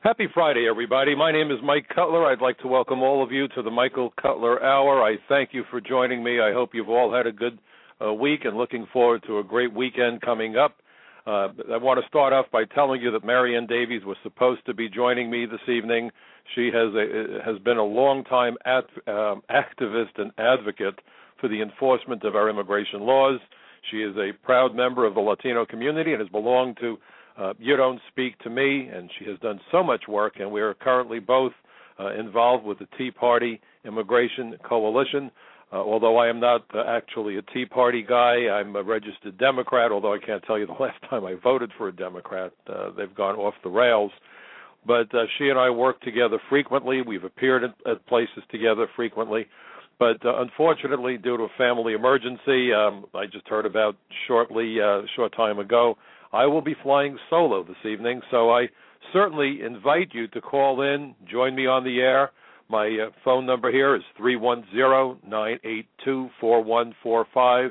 Happy Friday, everybody. My name is Mike Cutler. I'd like to welcome all of you to the Michael Cutler Hour. I thank you for joining me. I hope you've all had a good week and looking forward to a great weekend coming up. I want to start off by telling you that Marianne Davies was supposed to be joining me this evening. She has been a long-time activist and advocate for the enforcement of our immigration laws. She is a proud member of the Latino community and has belonged to You Don't Speak to Me, and she has done so much work, and we are currently both involved with the Tea Party Immigration Coalition. Although I am not actually a Tea Party guy, I'm a registered Democrat, although I can't tell you the last time I voted for a Democrat. They've gone off the rails. But she and I work together frequently. We've appeared at places together frequently. But unfortunately, due to a family emergency, I just heard about a short time ago, I will be flying solo this evening. So I certainly invite you to call in, join me on the air. My phone number here is 310-982-4145,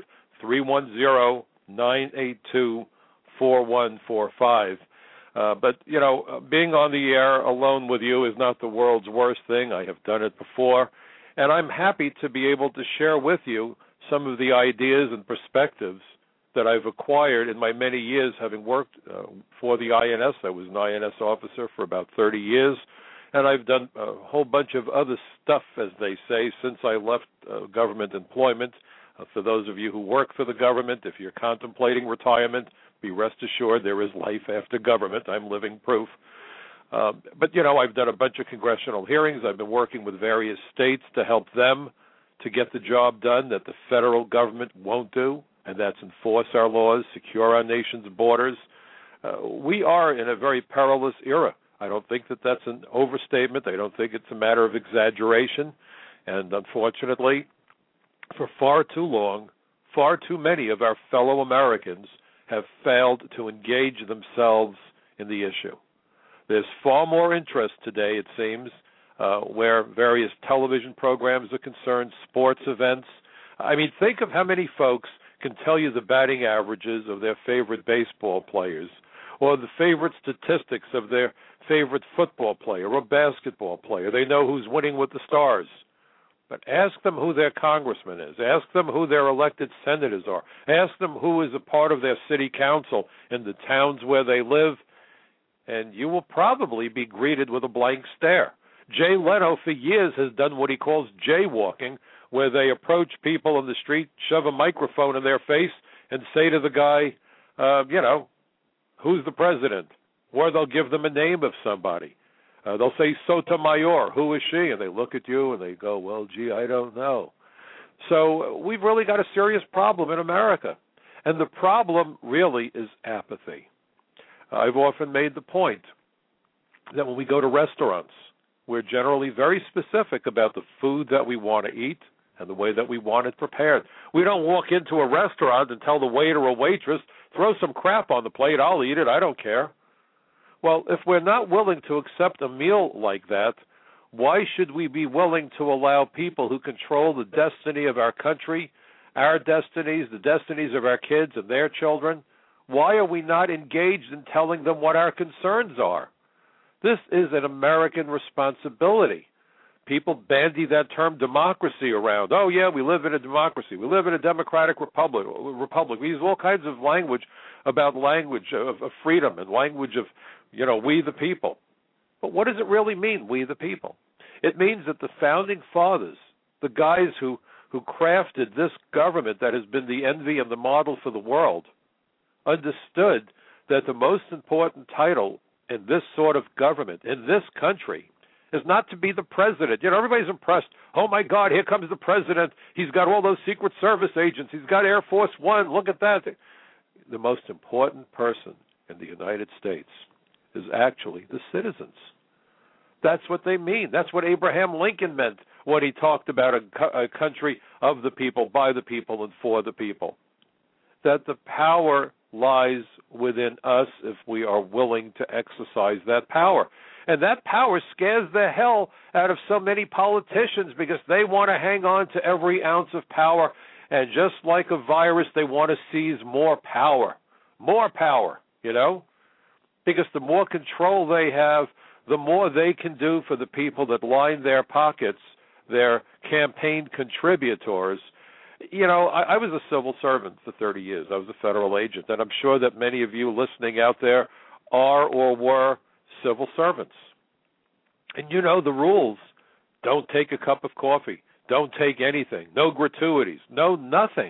310-982-4145. But, you know, being on the air alone with you is not the world's worst thing. I have done it before. And I'm happy to be able to share with you some of the ideas and perspectives that I've acquired in my many years having worked for the INS. I was an INS officer for about 30 years. And I've done a whole bunch of other stuff, as they say, since I left government employment. For those of you who work for the government, if you're contemplating retirement, be rest assured there is life after government. I'm living proof. But, you know, I've done a bunch of congressional hearings. I've been working with various states to help them to get the job done that the federal government won't do, and that's enforce our laws, secure our nation's borders. We are in a very perilous era. I don't think that that's an overstatement. I don't think it's a matter of exaggeration. And unfortunately, for far too long, far too many of our fellow Americans have failed to engage themselves in the issue. There's far more interest today, it seems, where various television programs are concerned, sports events. I mean, think of how many folks can tell you the batting averages of their favorite baseball players or the favorite statistics of their favorite football player or basketball player. They know who's winning with the Stars. But ask them who their congressman is. Ask them who their elected senators are. Ask them who is a part of their city council in the towns where they live, and you will probably be greeted with a blank stare. Jay Leno for years has done what he calls jaywalking, where they approach people in the street, shove a microphone in their face, and say to the guy, who's the president? Or they'll give them a name of somebody. They'll say Sotomayor, who is she? And they look at you and they go, well, gee, I don't know. So we've really got a serious problem in America. And the problem really is apathy. I've often made the point that when we go to restaurants, we're generally very specific about the food that we want to eat and the way that we want it prepared. We don't walk into a restaurant and tell the waiter or waitress, throw some crap on the plate, I'll eat it, I don't care. Well, if we're not willing to accept a meal like that, why should we be willing to allow people who control the destiny of our country, our destinies, the destinies of our kids and their children? Why are we not engaged in telling them what our concerns are? This is an American responsibility. People bandy that term democracy around. Oh, yeah, we live in a democracy. We live in a democratic republic. We use all kinds of language about language of freedom and language of, we the people. But what does it really mean, we the people? It means that the founding fathers, the guys who crafted this government that has been the envy and the model for the world, understood that the most important title in this sort of government, in this country, is not to be the president. Everybody's impressed. Oh, my God, here comes the president. He's got all those Secret Service agents. He's got Air Force One. Look at that. The most important person in the United States is actually the citizens. That's what they mean. That's what Abraham Lincoln meant when he talked about a country of the people, by the people, and for the people. That the power lies within us if we are willing to exercise that power. And that power scares the hell out of so many politicians because they want to hang on to every ounce of power. And just like a virus, they want to seize more power, because the more control they have, the more they can do for the people that line their pockets, their campaign contributors. You know, I was a civil servant for 30 years. I was a federal agent, and I'm sure that many of you listening out there are or were civil servants. And you know the rules. Don't take a cup of coffee. Don't take anything. No gratuities. No nothing.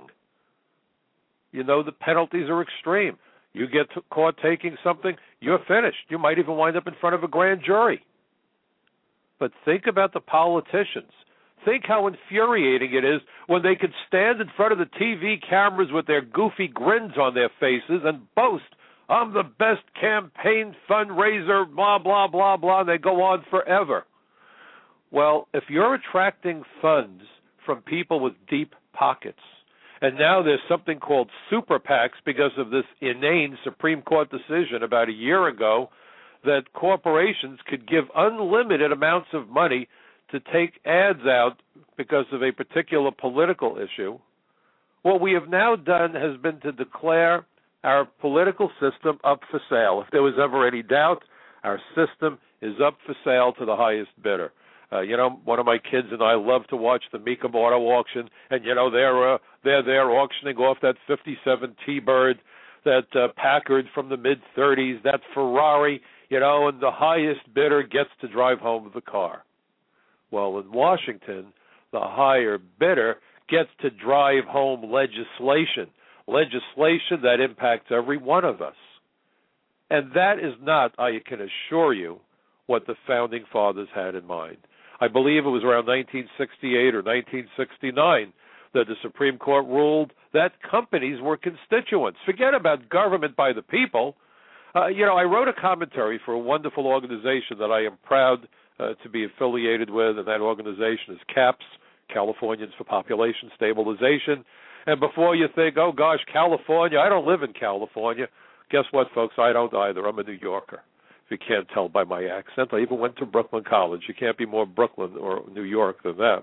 You know the penalties are extreme. You get caught taking something, you're finished. You might even wind up in front of a grand jury. But think about the politicians. Think how infuriating it is when they could stand in front of the TV cameras with their goofy grins on their faces and boast, I'm the best campaign fundraiser, blah, blah, blah, blah, and they go on forever. Well, if you're attracting funds from people with deep pockets, and now there's something called super PACs because of this inane Supreme Court decision about a year ago that corporations could give unlimited amounts of money to take ads out because of a particular political issue. What we have now done has been to declare our political system up for sale. If there was ever any doubt, our system is up for sale to the highest bidder. You know, one of my kids and I love to watch the Mecum Auto Auction, and you know they're there auctioning off that '57 T-Bird, that Packard from the mid-'30s, that Ferrari, you know, and the highest bidder gets to drive home the car. Well, in Washington, the higher bidder gets to drive home legislation that impacts every one of us. And that is not, I can assure you, what the Founding Fathers had in mind. I believe it was around 1968 or 1969 that the Supreme Court ruled that companies were constituents. Forget about government by the people. You know, I wrote a commentary for a wonderful organization that I am proud to be affiliated with, and that organization is CAPS, Californians for Population Stabilization. And before you think, oh gosh, California, I don't live in California. Guess what, folks? I don't either. I'm a New Yorker. If you can't tell by my accent, I even went to Brooklyn College. You can't be more Brooklyn or New York than that.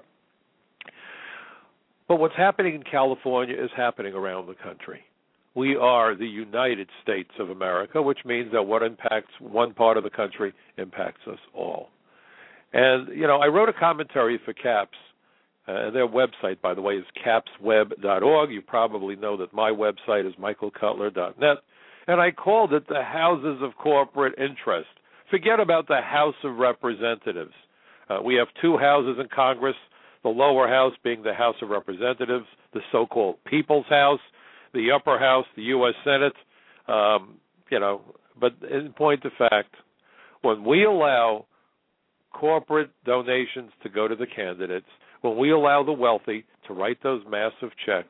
But what's happening in California is happening around the country. We are the United States of America, which means that what impacts one part of the country impacts us all. And, you know, I wrote a commentary for CAPS. Their website, by the way, is capsweb.org. You probably know that my website is michaelcutler.net. And I called it the Houses of Corporate Interest. Forget about the House of Representatives. We have two houses in Congress, the lower house being the House of Representatives, the so-called People's House, the upper house, the U.S. Senate. You know, but in point of fact, when we allow corporate donations to go to the candidates, when we allow the wealthy to write those massive checks,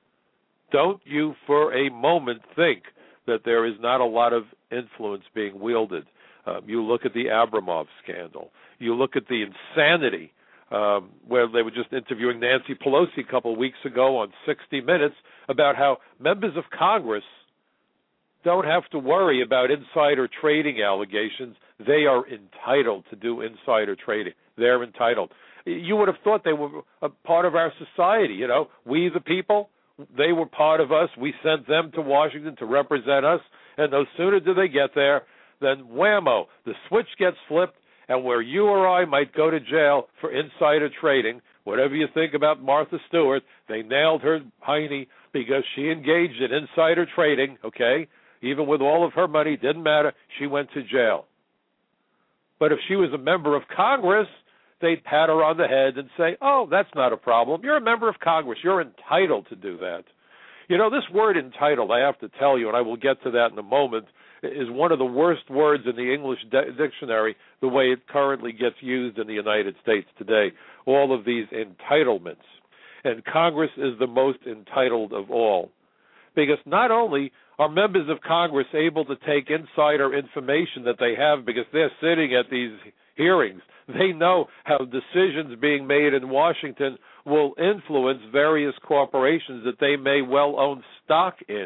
don't you for a moment think that there is not a lot of influence being wielded. You look at the Abramov scandal. You look at the insanity where they were just interviewing Nancy Pelosi a couple of weeks ago on 60 Minutes about how members of Congress don't have to worry about insider trading allegations. They are entitled to do insider trading. They're entitled. You would have thought they were a part of our society, you know. We the people, they were part of us. We sent them to Washington to represent us, and no sooner do they get there than whammo, the switch gets flipped, and where you or I might go to jail for insider trading, whatever you think about Martha Stewart, they nailed her hiney because she engaged in insider trading, okay? Even with all of her money, didn't matter, she went to jail. But if she was a member of Congress, they'd pat her on the head and say, oh, that's not a problem. You're a member of Congress. You're entitled to do that. You know, this word entitled, I have to tell you, and I will get to that in a moment, is one of the worst words in the English dictionary, the way it currently gets used in the United States today. All of these entitlements. And Congress is the most entitled of all. Because not only are members of Congress able to take insider information that they have because they're sitting at these hearings, they know how decisions being made in Washington will influence various corporations that they may well own stock in.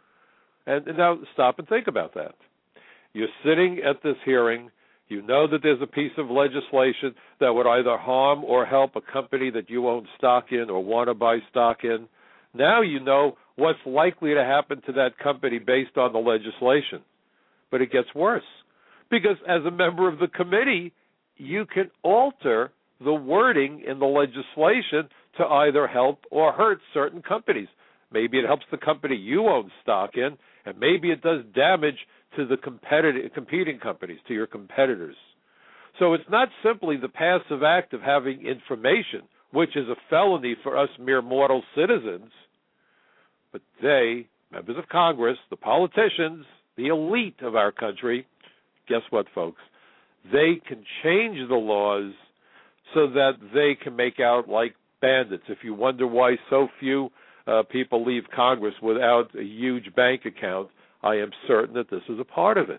And now stop and think about that. You're sitting at this hearing. You know that there's a piece of legislation that would either harm or help a company that you own stock in or want to buy stock in. Now you know what's likely to happen to that company based on the legislation. But it gets worse, Because as a member of the committee, you can alter the wording in the legislation to either help or hurt certain companies. Maybe it helps the company you own stock in, and maybe it does damage to the competing companies, to your competitors. So it's not simply the passive act of having information, which is a felony for us mere mortal citizens, but they, members of Congress, the politicians, the elite of our country, guess what, folks? They can change the laws so that they can make out like bandits. If you wonder why so few people leave Congress without a huge bank account, I am certain that this is a part of it.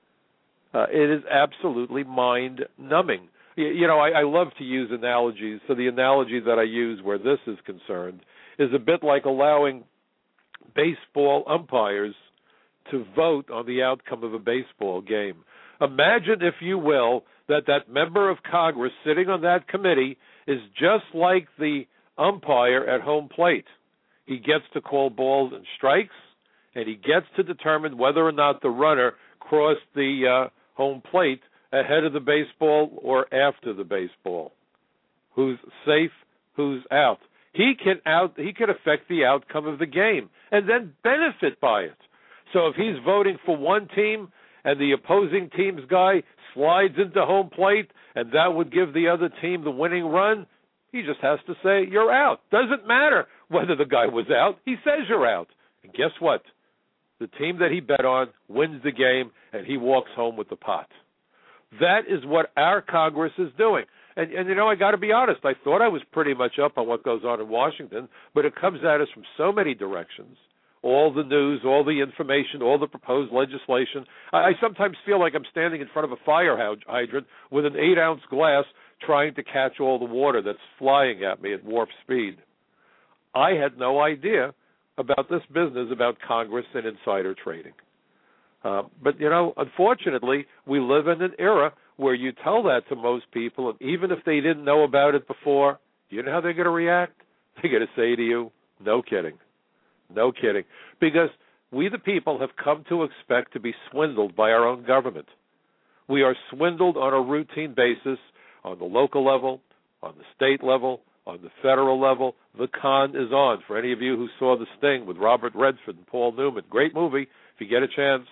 It is absolutely mind-numbing. I love to use analogies. So the analogy that I use where this is concerned is a bit like allowing baseball umpires to vote on the outcome of a baseball game. Imagine, if you will, that member of Congress sitting on that committee is just like the umpire at home plate. He gets to call balls and strikes, and he gets to determine whether or not the runner crossed the home plate ahead of the baseball or after the baseball. Who's safe, who's out. He can affect the outcome of the game and then benefit by it. So if he's voting for one team and the opposing team's guy slides into home plate and that would give the other team the winning run, he just has to say, you're out. Doesn't matter whether the guy was out. He says you're out. And guess what? The team that he bet on wins the game and he walks home with the pot. That is what our Congress is doing. And I got to be honest, I thought I was pretty much up on what goes on in Washington, but it comes at us from so many directions. All the news, all the information, all the proposed legislation. I sometimes feel like I'm standing in front of a fire hydrant with an 8-ounce glass trying to catch all the water that's flying at me at warp speed. I had no idea about this business about Congress and insider trading. But, unfortunately, we live in an era where you tell that to most people, and even if they didn't know about it before, do you know how they're going to react? They're going to say to you, no kidding. No kidding. Because we the people have come to expect to be swindled by our own government. We are swindled on a routine basis on the local level, on the state level, on the federal level. The con is on. For any of you who saw The Sting with Robert Redford and Paul Newman, great movie. If you get a chance,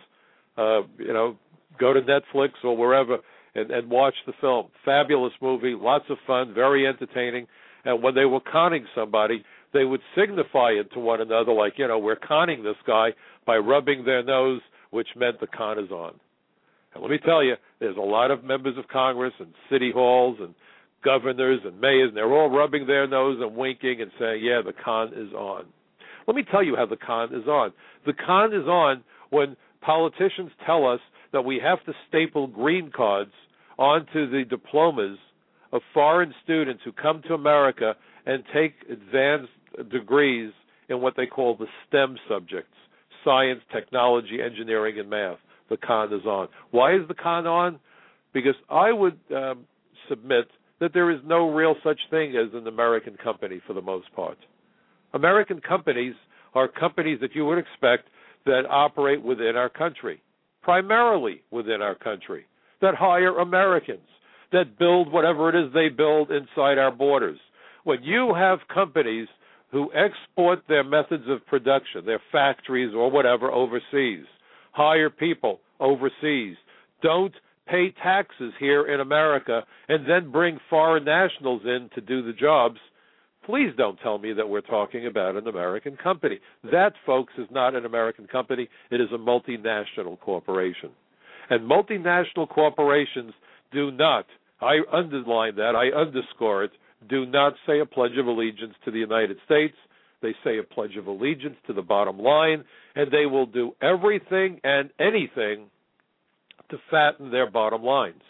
go to Netflix or wherever and watch the film. Fabulous movie, lots of fun, very entertaining. And when they were conning somebody, they would signify it to one another like, we're conning this guy by rubbing their nose, which meant the con is on. And let me tell you, there's a lot of members of Congress and city halls and governors and mayors, and they're all rubbing their nose and winking and saying, yeah, the con is on. Let me tell you how the con is on. The con is on when politicians tell us that we have to staple green cards onto the diplomas of foreign students who come to America and take advanced degrees in what they call the STEM subjects, science, technology, engineering, and math. The con is on. Why is the con on? Because I would submit that there is no real such thing as an American company for the most part. American companies are companies that you would expect that operate within our country, primarily within our country, that hire Americans, that build whatever it is they build inside our borders. When you have companies who export their methods of production, their factories or whatever overseas, hire people overseas, don't pay taxes here in America, and then bring foreign nationals in to do the jobs, please don't tell me that we're talking about an American company. That, folks, is not an American company. It is a multinational corporation. And multinational corporations do not, I underline that, I underscore it, do not say a Pledge of Allegiance to the United States. They say a Pledge of Allegiance to the bottom line, and they will do everything and anything to fatten their bottom lines.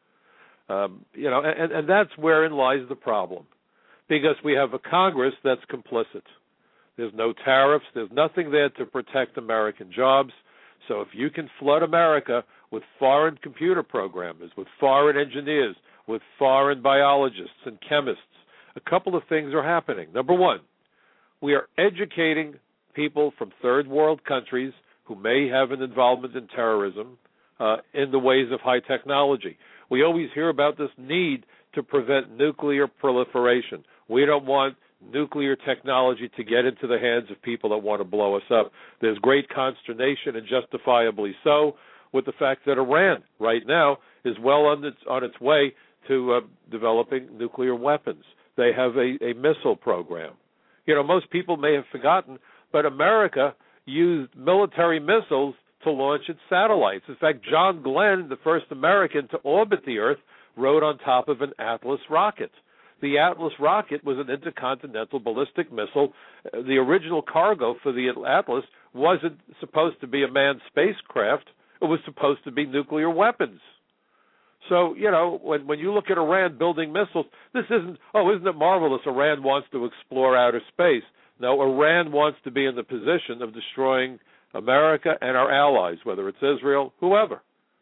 And that's wherein lies the problem, because we have a Congress that's complicit. There's no tariffs. There's nothing there to protect American jobs. So if you can flood America with foreign computer programmers, with foreign engineers, with foreign biologists and chemists, a couple of things are happening. Number one, we are educating people from third world countries who may have an involvement in terrorism, in the ways of high technology. We always hear about this need to prevent nuclear proliferation. We don't want nuclear technology to get into the hands of people that want to blow us up. There's great consternation, and justifiably so, with the fact that Iran right now is well on its way to developing nuclear weapons. They have a missile program. You know, most people may have forgotten, but America used military missiles to launch its satellites. In fact, John Glenn, the first American to orbit the Earth, rode on top of an Atlas rocket. The Atlas rocket was an intercontinental ballistic missile. The original cargo for the Atlas wasn't supposed to be a manned spacecraft. It was supposed to be nuclear weapons. So, you know, when you look at Iran building missiles, this isn't it marvelous, Iran wants to explore outer space. No, Iran wants to be in the position of destroying America and our allies, whether it's Israel, whoever.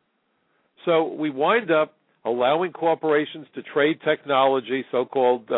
So we wind up allowing corporations to trade technology, so-called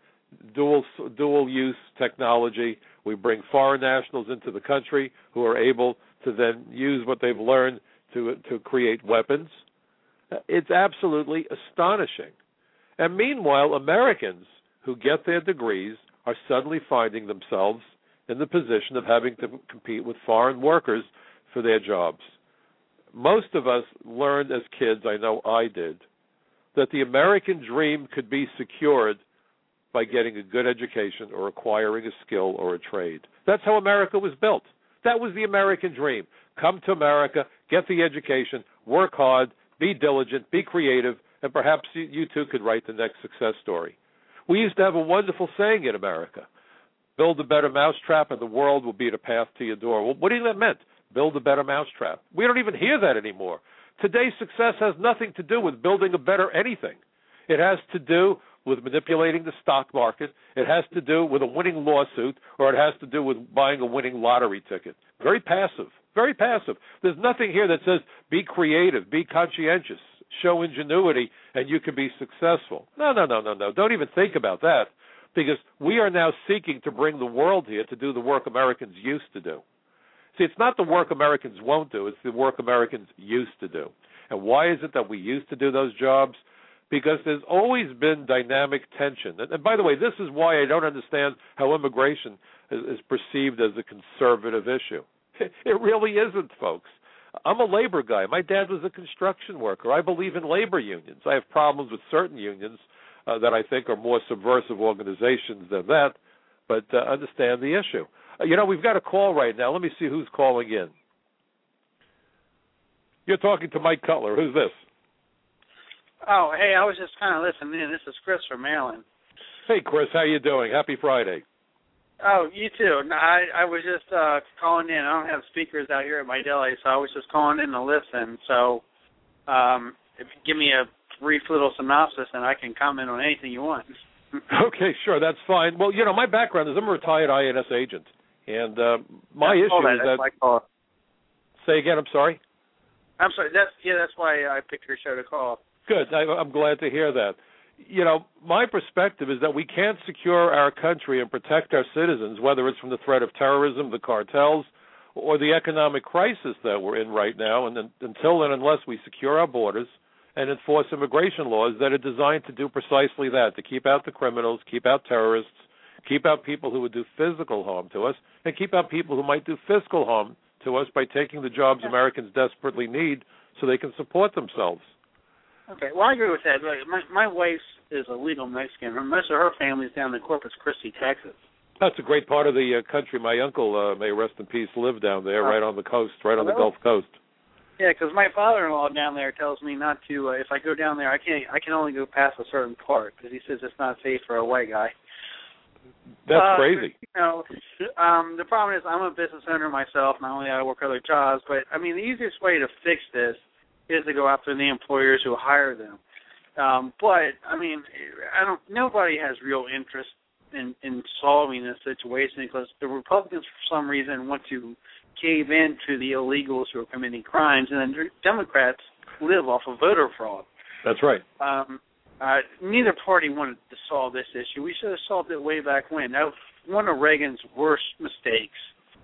dual-use technology. We bring foreign nationals into the country who are able to then use what they've learned to create weapons. It's absolutely astonishing. And meanwhile, Americans who get their degrees are suddenly finding themselves in the position of having to compete with foreign workers for their jobs. Most of us learned as kids, I know I did, that the American dream could be secured by getting a good education or acquiring a skill or a trade. That's how America was built. That was the American dream. Come to America, get the education, work hard, be diligent, be creative, and perhaps you too could write the next success story. We used to have a wonderful saying in America: build a better mousetrap and the world will be the path to your door. Well, what do you think that meant? Build a better mousetrap. We don't even hear that anymore. Today's success has nothing to do with building a better anything. It has to do with manipulating the stock market. It has to do with a winning lawsuit, or it has to do with buying a winning lottery ticket. Very passive, very passive. There's nothing here that says be creative, be conscientious, show ingenuity, and you can be successful. No. Don't even think about that, because we are now seeking to bring the world here to do the work Americans used to do. See, it's not the work Americans won't do, it's the work Americans used to do. And why is it that we used to do those jobs? Because there's always been dynamic tension. And by the way, this is why I don't understand how immigration is perceived as a conservative issue. It really isn't, folks. I'm a labor guy. My dad was a construction worker. I believe in labor unions. I have problems with certain unions that I think are more subversive organizations than that, but understand the issue. We've got a call right now. Let me see who's calling in. You're talking to Mike Cutler. Who's this? Oh, hey, I was just kind of listening in. This is Chris from Maryland. Hey, Chris, how you doing? Happy Friday. Oh, you too. No, I was just calling in. I don't have speakers out here at my deli, so I was just calling in to listen. So if you give me a brief little synopsis, and I can comment on anything you want. Okay, sure, that's fine. Well, my background is I'm a retired INS agent, and my issue is that... Say again, I'm sorry? I'm sorry, that's why I picked your show to call. Good, I'm glad to hear that. My perspective is that we can't secure our country and protect our citizens, whether it's from the threat of terrorism, the cartels, or the economic crisis that we're in right now, and until and unless we secure our borders and enforce immigration laws that are designed to do precisely that, to keep out the criminals, keep out terrorists, keep out people who would do physical harm to us, and keep out people who might do fiscal harm to us by taking the jobs Americans desperately need so they can support themselves. Okay, well, I agree with that. My wife is a legal Mexican. Most of her family is down in Corpus Christi, Texas. That's a great part of the country. My uncle, may rest in peace, lived down there, right on the coast, right on the Gulf Coast. Yeah, because my father-in-law down there tells me not to. If I go down there, I can only go past a certain part because he says it's not safe for a white guy. That's crazy. The problem is I'm a business owner myself. Not only do I work other jobs, but the easiest way to fix this is to go after the employers who hire them. But nobody has real interest in solving this situation because the Republicans, for some reason, want to cave in to the illegals who are committing crimes, and then Democrats live off of voter fraud. That's right. Neither party wanted to solve this issue. We should have solved it way back when. That was one of Reagan's worst mistakes.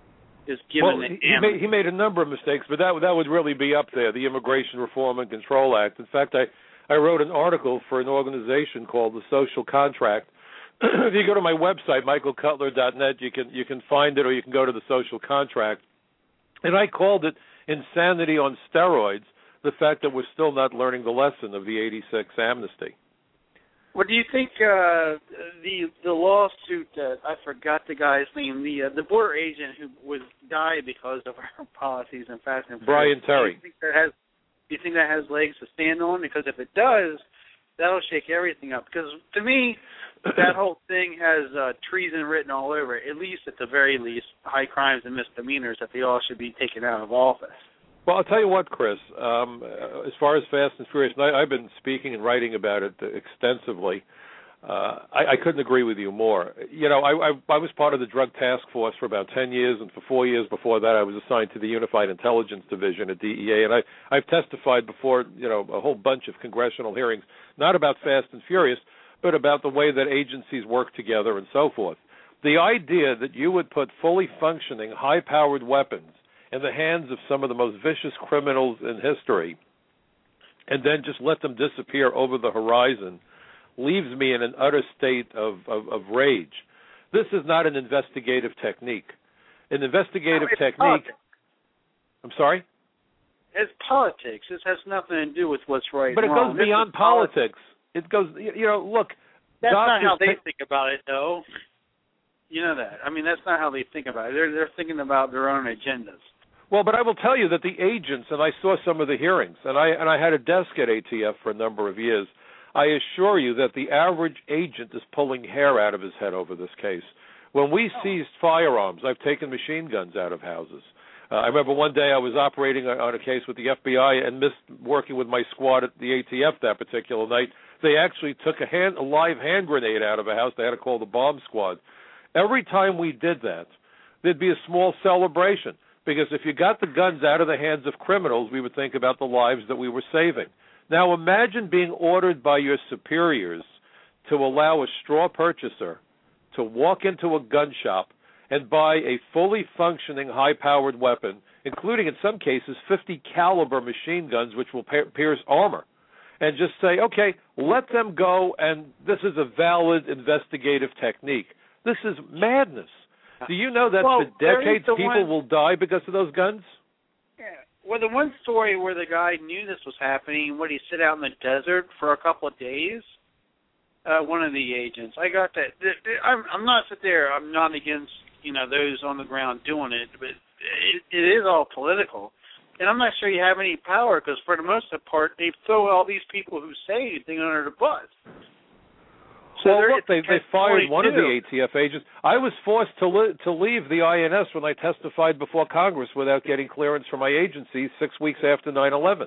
is given he made a number of mistakes, but that would really be up there, the Immigration Reform and Control Act. In fact, I wrote an article for an organization called The Social Contract. If you go to my website, michaelcutler.net, you can find it, or you can go to The Social Contract. And I called it insanity on steroids, the fact that we're still not learning the lesson of the 86 amnesty. What do you think the lawsuit, I forgot the guy's name, the border agent who died because of our policies and Fast and Furious? Brian Terry. Do you think that has legs to stand on? Because if it does, that'll shake everything up. Because to me, that whole thing has treason written all over it, at least at the very least, high crimes and misdemeanors that they all should be taken out of office. Well, I'll tell you what, Chris, as far as Fast and Furious, and I've been speaking and writing about it extensively. I couldn't agree with you more. You know, I was part of the Drug Task Force for about 10 years, and for 4 years before that I was assigned to the Unified Intelligence Division at DEA, and I've testified before, you know, a whole bunch of congressional hearings, not about Fast and Furious, but about the way that agencies work together and so forth. The idea that you would put fully functioning, high-powered weapons in the hands of some of the most vicious criminals in history and then just let them disappear over the horizon leaves me in an utter state of rage. This is not an investigative technique. An investigative technique... Politics. I'm sorry? It's politics. This has nothing to do with what's right but and wrong. But it goes beyond politics. It goes, you know, look... That's not how they think about it, though. You know that. I mean, that's not how they think about it. They're thinking about their own agendas. Well, but I will tell you that the agents, and I saw some of the hearings, and I had a desk at ATF for a number of years, I assure you that the average agent is pulling hair out of his head over this case. When we seized firearms, I've taken machine guns out of houses. I remember one day I was operating on a case with the FBI and missed working with my squad at the ATF that particular night. They actually took a live hand grenade out of a house. They had to call the bomb squad. Every time we did that, there'd be a small celebration, because if you got the guns out of the hands of criminals, we would think about the lives that we were saving. Now imagine being ordered by your superiors to allow a straw purchaser to walk into a gun shop and buy a fully functioning high-powered weapon, including in some cases 50 caliber machine guns which will pierce armor, and just say, okay, let them go, and this is a valid investigative technique. This is madness. Do you know that for decades people will die because of those guns? Yeah. Well, the one story where the guy knew this was happening, when he sit out in the desert for a couple of days, one of the agents, I got that. I'm not I'm not against, you know, those on the ground doing it, but it is all political. And I'm not sure you have any power, because for the most part, they throw all these people who say anything under the bus. So well, look, they fired one of the ATF agents. I was forced to leave the INS when I testified before Congress without getting clearance from my agency 6 weeks after 9/11.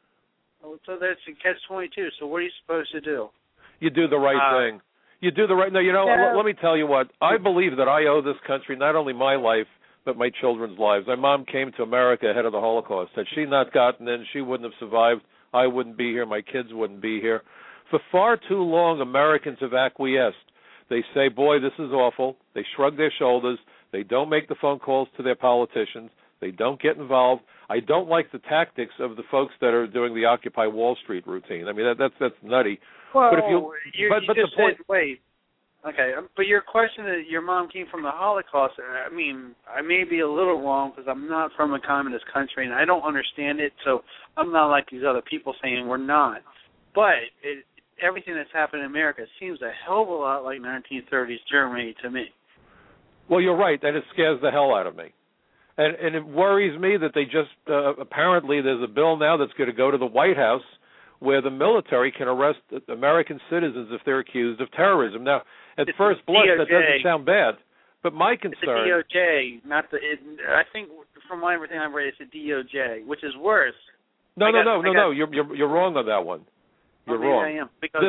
So that's a catch-22. So what are you supposed to do? You do the right thing. You do the right... No, you know, let me tell you what. I believe that I owe this country not only my life, but my children's lives. My mom came to America ahead of the Holocaust. Had she not gotten in, she wouldn't have survived. I wouldn't be here. My kids wouldn't be here. For far too long, Americans have acquiesced. They say, boy, this is awful. They shrug their shoulders. They don't make the phone calls to their politicians. They don't get involved. I don't like the tactics of the folks that are doing the Occupy Wall Street routine. I mean, that's nutty. Well, but if you just the point, said, wait. Okay, but your question that your mom came from the Holocaust, I mean, I may be a little wrong because I'm not from a communist country and I don't understand it, so I'm not like these other people saying we're not. But everything that's happened in America seems a hell of a lot like 1930s Germany to me. Well, you're right, and it scares the hell out of me. And it worries me that they just, apparently there's a bill now that's going to go to the White House where the military can arrest American citizens if they're accused of terrorism. Now, at first blush, that doesn't sound bad, but my concern... It's the DOJ, not the... I think from everything I've read, it's the DOJ, which is worse. No, you're wrong on that one. You're wrong. I am, because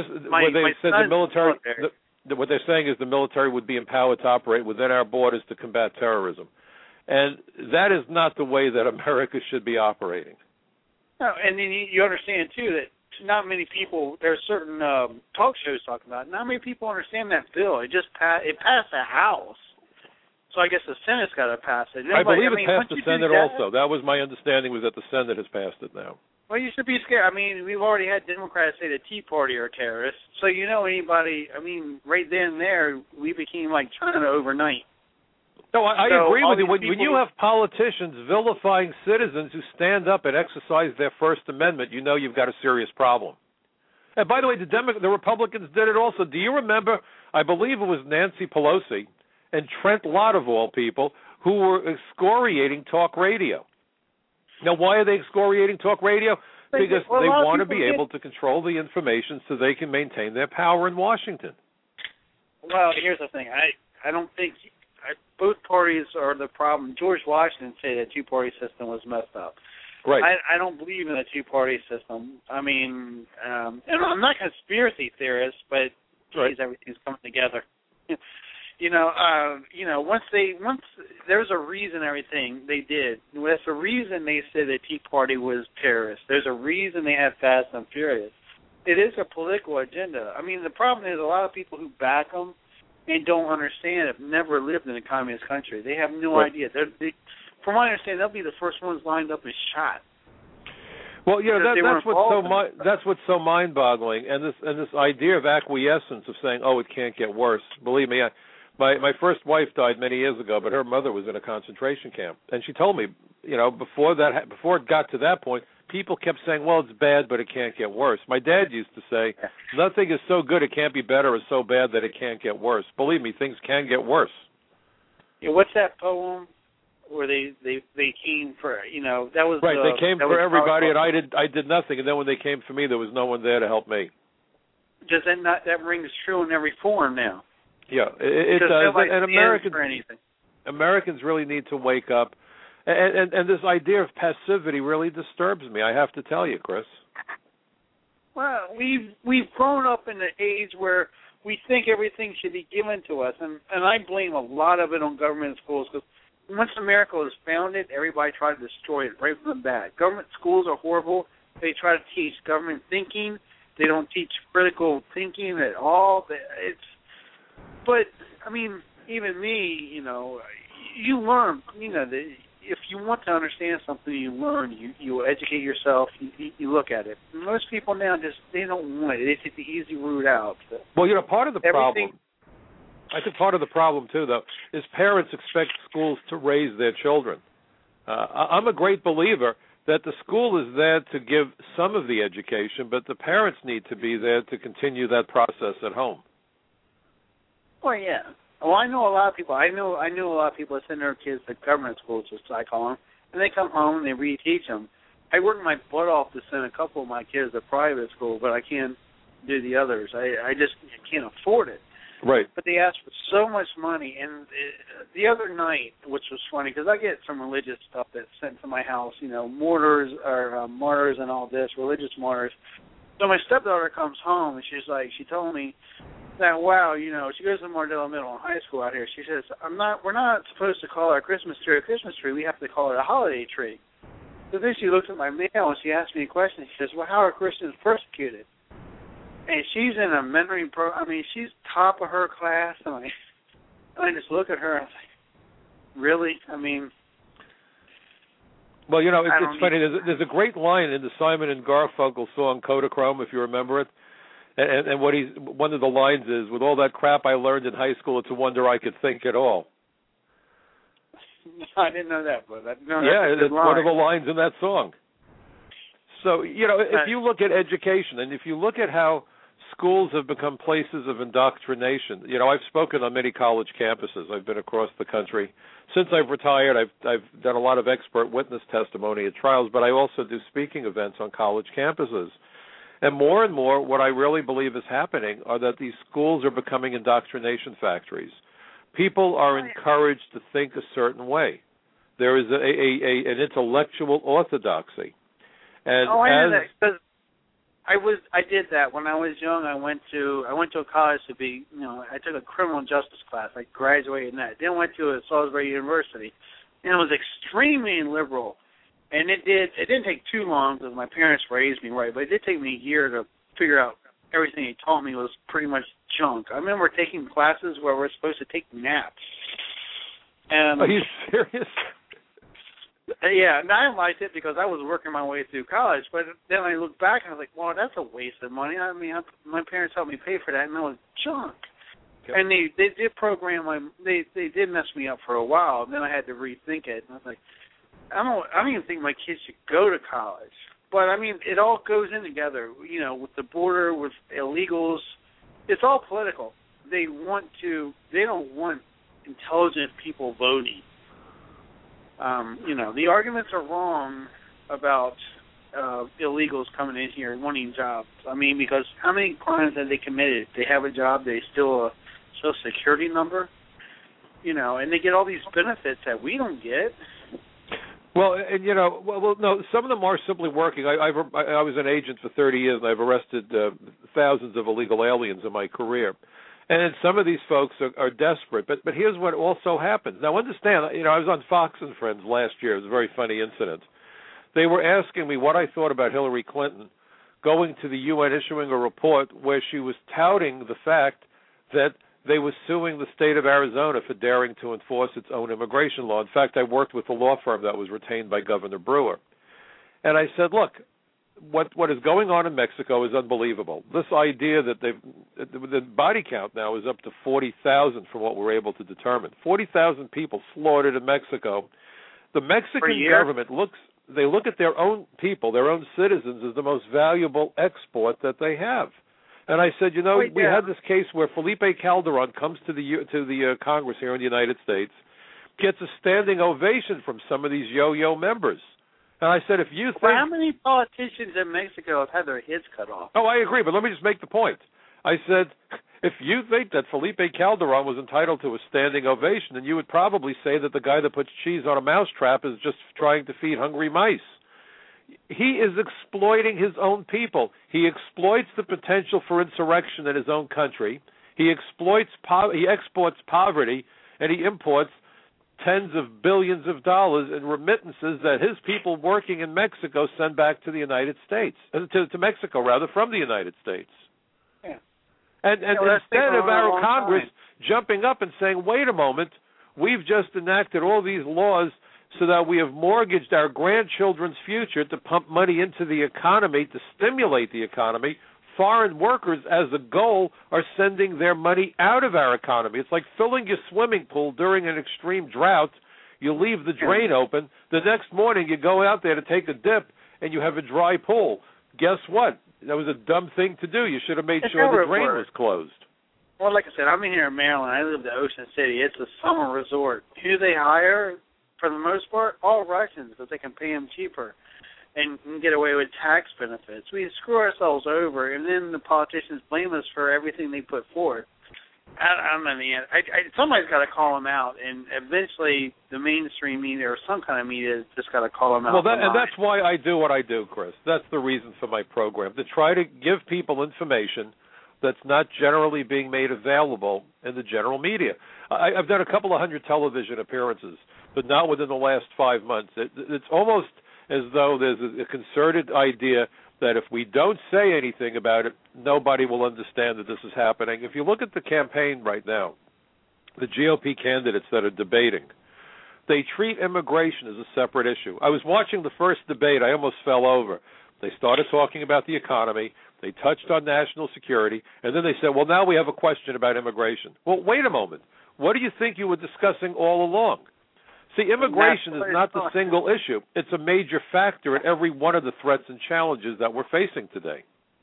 what they're saying is the military would be empowered to operate within our borders to combat terrorism. And that is not the way that America should be operating. No, and then you understand, too, that not many people, there are certain talk shows talking about it, not many people understand that bill. It passed the House. So I guess the Senate's got to pass it. I believe it passed the Senate also. That was my understanding, was that the Senate has passed it now. Well, you should be scared. I mean, we've already had Democrats say the Tea Party are terrorists. So anybody, I mean, right then and there, we became like China overnight. No, I agree with you. When you have politicians vilifying citizens who stand up and exercise their First Amendment, you know you've got a serious problem. And by the way, the Republicans did it also. Do you remember, I believe it was Nancy Pelosi and Trent Lott, of all people, who were excoriating talk radio? Now, why are they excoriating talk radio? Because they want to be able to control the information so they can maintain their power in Washington. Well, here's the thing. I don't think both parties are the problem. George Washington said the two-party system was messed up. Right. I don't believe in a two-party system. I mean, I'm not a conspiracy theorist, but geez, everything's coming together. Once there's a reason everything they did. There's a reason they said the Tea Party was terrorist. There's a reason they had Fast and Furious. It is a political agenda. I mean, the problem is a lot of people who back them and don't understand have never lived in a communist country. They have no idea. From what I understand, they'll be the first ones lined up and shot. Well, that's what's so mind-boggling, and this idea of acquiescence, of saying, "Oh, it can't get worse." Believe me, my first wife died many years ago, but her mother was in a concentration camp, and she told me, before it got to that point, people kept saying, "Well, it's bad, but it can't get worse." My dad used to say, "Nothing is so good it can't be better, or so bad that it can't get worse." Believe me, things can get worse. Yeah, what's that poem where they came for that was right? They came for everybody, and I did nothing, and then when they came for me, there was no one there to help me. Does that rings true in every form now? Yeah, it does. And Americans really need to wake up. And this idea of passivity really disturbs me, I have to tell you, Chris. Well, we've grown up in an age where we think everything should be given to us, and I blame a lot of it on government schools, because once America was founded, everybody tried to destroy it right from the bat. Government schools are horrible. They try to teach government thinking. They don't teach critical thinking at all. But I mean, even me, you learn. If you want to understand something, you learn. You educate yourself. You look at it. Most people now they don't want it. They take the easy route out. Well, part of the problem. I think part of the problem, too, though, is parents expect schools to raise their children. I'm a great believer that the school is there to give some of the education, but the parents need to be there to continue that process at home. Well, yeah. Well, I know a lot of people. I knew a lot of people that send their kids to government schools, as I call them, and they come home and they reteach them. I worked my butt off to send a couple of my kids to private school, but I can't do the others. I just can't afford it. Right. But they asked for so much money, and the other night, which was funny, because I get some religious stuff that's sent to my house, martyrs and all this, religious martyrs. So my stepdaughter comes home, and she told me that, wow, she goes to Mardella Middle and High School out here. She says, we're not supposed to call our Christmas tree a Christmas tree. We have to call it a holiday tree. So then she looks at my mail, and she asks me a question. She says, well, how are Christians persecuted? And she's in a mentoring program. I mean, she's top of her class. And I just look at her and I think, really? I mean, well, it's funny. There's a great line in the Simon and Garfunkel song "Kodachrome," if you remember it. And one of the lines is, "With all that crap I learned in high school, it's a wonder I could think at all." I didn't know that, but it's one of the lines in that song. So, if you look at education and if you look at how schools have become places of indoctrination, I've spoken on many college campuses. I've been across the country. Since I've retired, I've done a lot of expert witness testimony at trials, but I also do speaking events on college campuses. And more, what I really believe is happening are that these schools are becoming indoctrination factories. People are encouraged to think a certain way. There is an intellectual orthodoxy. And I know that because I did that when I was young. I went to a college to be, I took a criminal justice class. I graduated in that. Then went to a Salisbury University, and it was extremely liberal. And it didn't take too long because my parents raised me right, but it did take me a year to figure out everything he taught me was pretty much junk. I remember taking classes where we're supposed to take naps. And are you serious? Yeah, and I liked it because I was working my way through college. But then I look back and I was like, well, that's a waste of money. I mean, my parents helped me pay for that, and that was junk. Yep. And they did program they did mess me up for a while. And then I had to rethink it, and I was like, I don't even think my kids should go to college. But I mean, it all goes in together. You know, with the border, with illegals, it's all political. They don't want intelligent people voting. You know, the arguments are wrong about illegals coming in here and wanting jobs. I mean, because how many crimes have they committed? They have a job, they steal a Social Security number, you know, and they get all these benefits that we don't get. Well, and you know, no, some of them are simply working. I was an agent for 30 years, and I've arrested thousands of illegal aliens in my career. And some of these folks are desperate. But here's what also happens. Now, understand, you know, I was on Fox and Friends last year. It was a very funny incident. They were asking me what I thought about Hillary Clinton going to the UN issuing a report where she was touting the fact that they were suing the state of Arizona for daring to enforce its own immigration law. In fact, I worked with a law firm that was retained by Governor Brewer. And I said, look, what is going on in Mexico is unbelievable. This idea that the body count now is up to 40,000 from what we're able to determine. 40,000 people slaughtered in Mexico. The Mexican government look at their own people, their own citizens, as the most valuable export that they have. And I said, you know, we had this case where Felipe Calderon comes to the Congress here in the United States, gets a standing ovation from some of these yo-yo members. And I said, if you think... how many politicians in Mexico have had their heads cut off? Oh, I agree, but let me just make the point. I said, if you think that Felipe Calderon was entitled to a standing ovation, then you would probably say that the guy that puts cheese on a mousetrap is just trying to feed hungry mice. He is exploiting his own people. He exploits the potential for insurrection in his own country. He exports poverty, and he imports tens of billions of dollars in remittances that his people working in Mexico send back to the United States, to Mexico rather, from the United States. Yeah. And instead of our Congress jumping up and saying, wait a moment, we've just enacted all these laws so that we have mortgaged our grandchildren's future to pump money into the economy, to stimulate the economy, foreign workers, as a goal, are sending their money out of our economy. It's like filling your swimming pool during an extreme drought. You leave the drain open. The next morning you go out there to take a dip, and you have a dry pool. Guess what? That was a dumb thing to do. You should have made sure the drain was closed. Well, like I said, I'm in here in Maryland. I live in Ocean City. It's a summer resort. Who they hire, for the most part, all Russians, because they can pay them cheaper and can get away with tax benefits. We screw ourselves over, and then the politicians blame us for everything they put forth. I don't know. Somebody's got to call them out, and eventually the mainstream media or some kind of media just got to call them out. Well, and that's why I do what I do, Chris. That's the reason for my program, to try to give people information that's not generally being made available in the general media. I've done a couple of hundred television appearances, but not within the last 5 months. It's almost as though there's a concerted idea that if we don't say anything about it, nobody will understand that this is happening. If you look at the campaign right now, the GOP candidates that are debating, they treat immigration as a separate issue. I was watching the first debate. I almost fell over. They started talking about the economy. They touched on national security. And then they said, well, now we have a question about immigration. Well, wait a moment. What do you think you were discussing all along? See, immigration is not the single issue. It's a major factor in every one of the threats and challenges that we're facing today.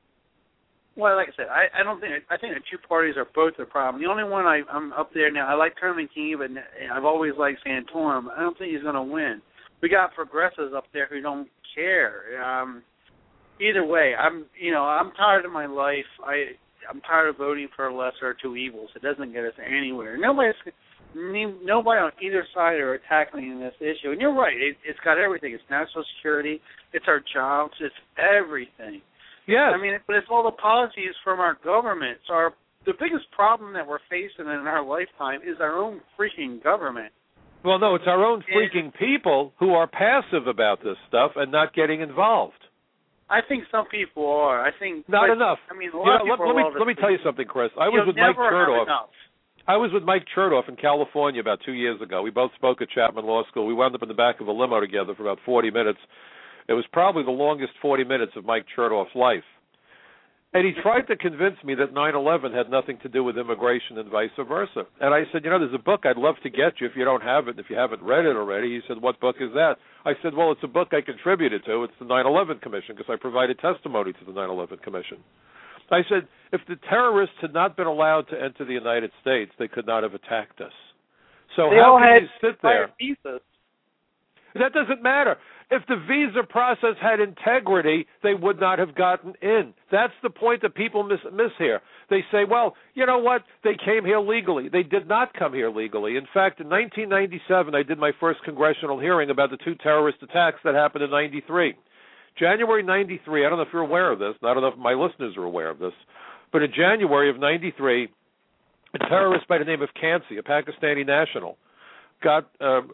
Well, like I said, I think the two parties are both the problem. The only one I'm up there now, I like Herman Key, but I've always liked Santorum. I don't think he's going to win. We got progressives up there who don't care. Either way, I'm tired of my life. I'm tired of voting for a lesser of two evils. It doesn't get us anywhere. Nobody on either side are tackling this issue. And you're right. It's got everything. It's national security. It's our jobs. It's everything. Yes. I mean, but it's all the policies from our government. So the biggest problem that we're facing in our lifetime is our own freaking government. Well, no, it's our own freaking people who are passive about this stuff and not getting involved. I think some people are. I think not enough. I mean, a lot of people let me tell you something, Chris. I was with Mike Chertoff. I was with Mike Chertoff in California about 2 years ago. We both spoke at Chapman Law School. We wound up in the back of a limo together for about 40 minutes. It was probably the longest 40 minutes of Mike Chertoff's life. And he tried to convince me that 9/11 had nothing to do with immigration and vice versa. And I said, there's a book I'd love to get you if you don't have it, if you haven't read it already. He said, what book is that? I said, well, it's a book I contributed to. It's the 9/11 Commission, because I provided testimony to the 9/11 Commission. I said, if the terrorists had not been allowed to enter the United States, they could not have attacked us. So they how all can had you sit there? Visas. That doesn't matter. If the visa process had integrity, they would not have gotten in. That's the point that people miss here. They say, well, you know what? They came here legally. They did not come here legally. In fact, in 1997, I did my first congressional hearing about the 2 terrorist attacks that happened in 93. January 93, I don't know if you're aware of this, and I don't know if my listeners are aware of this, but in January of 93, a terrorist by the name of Kansi, a Pakistani national, got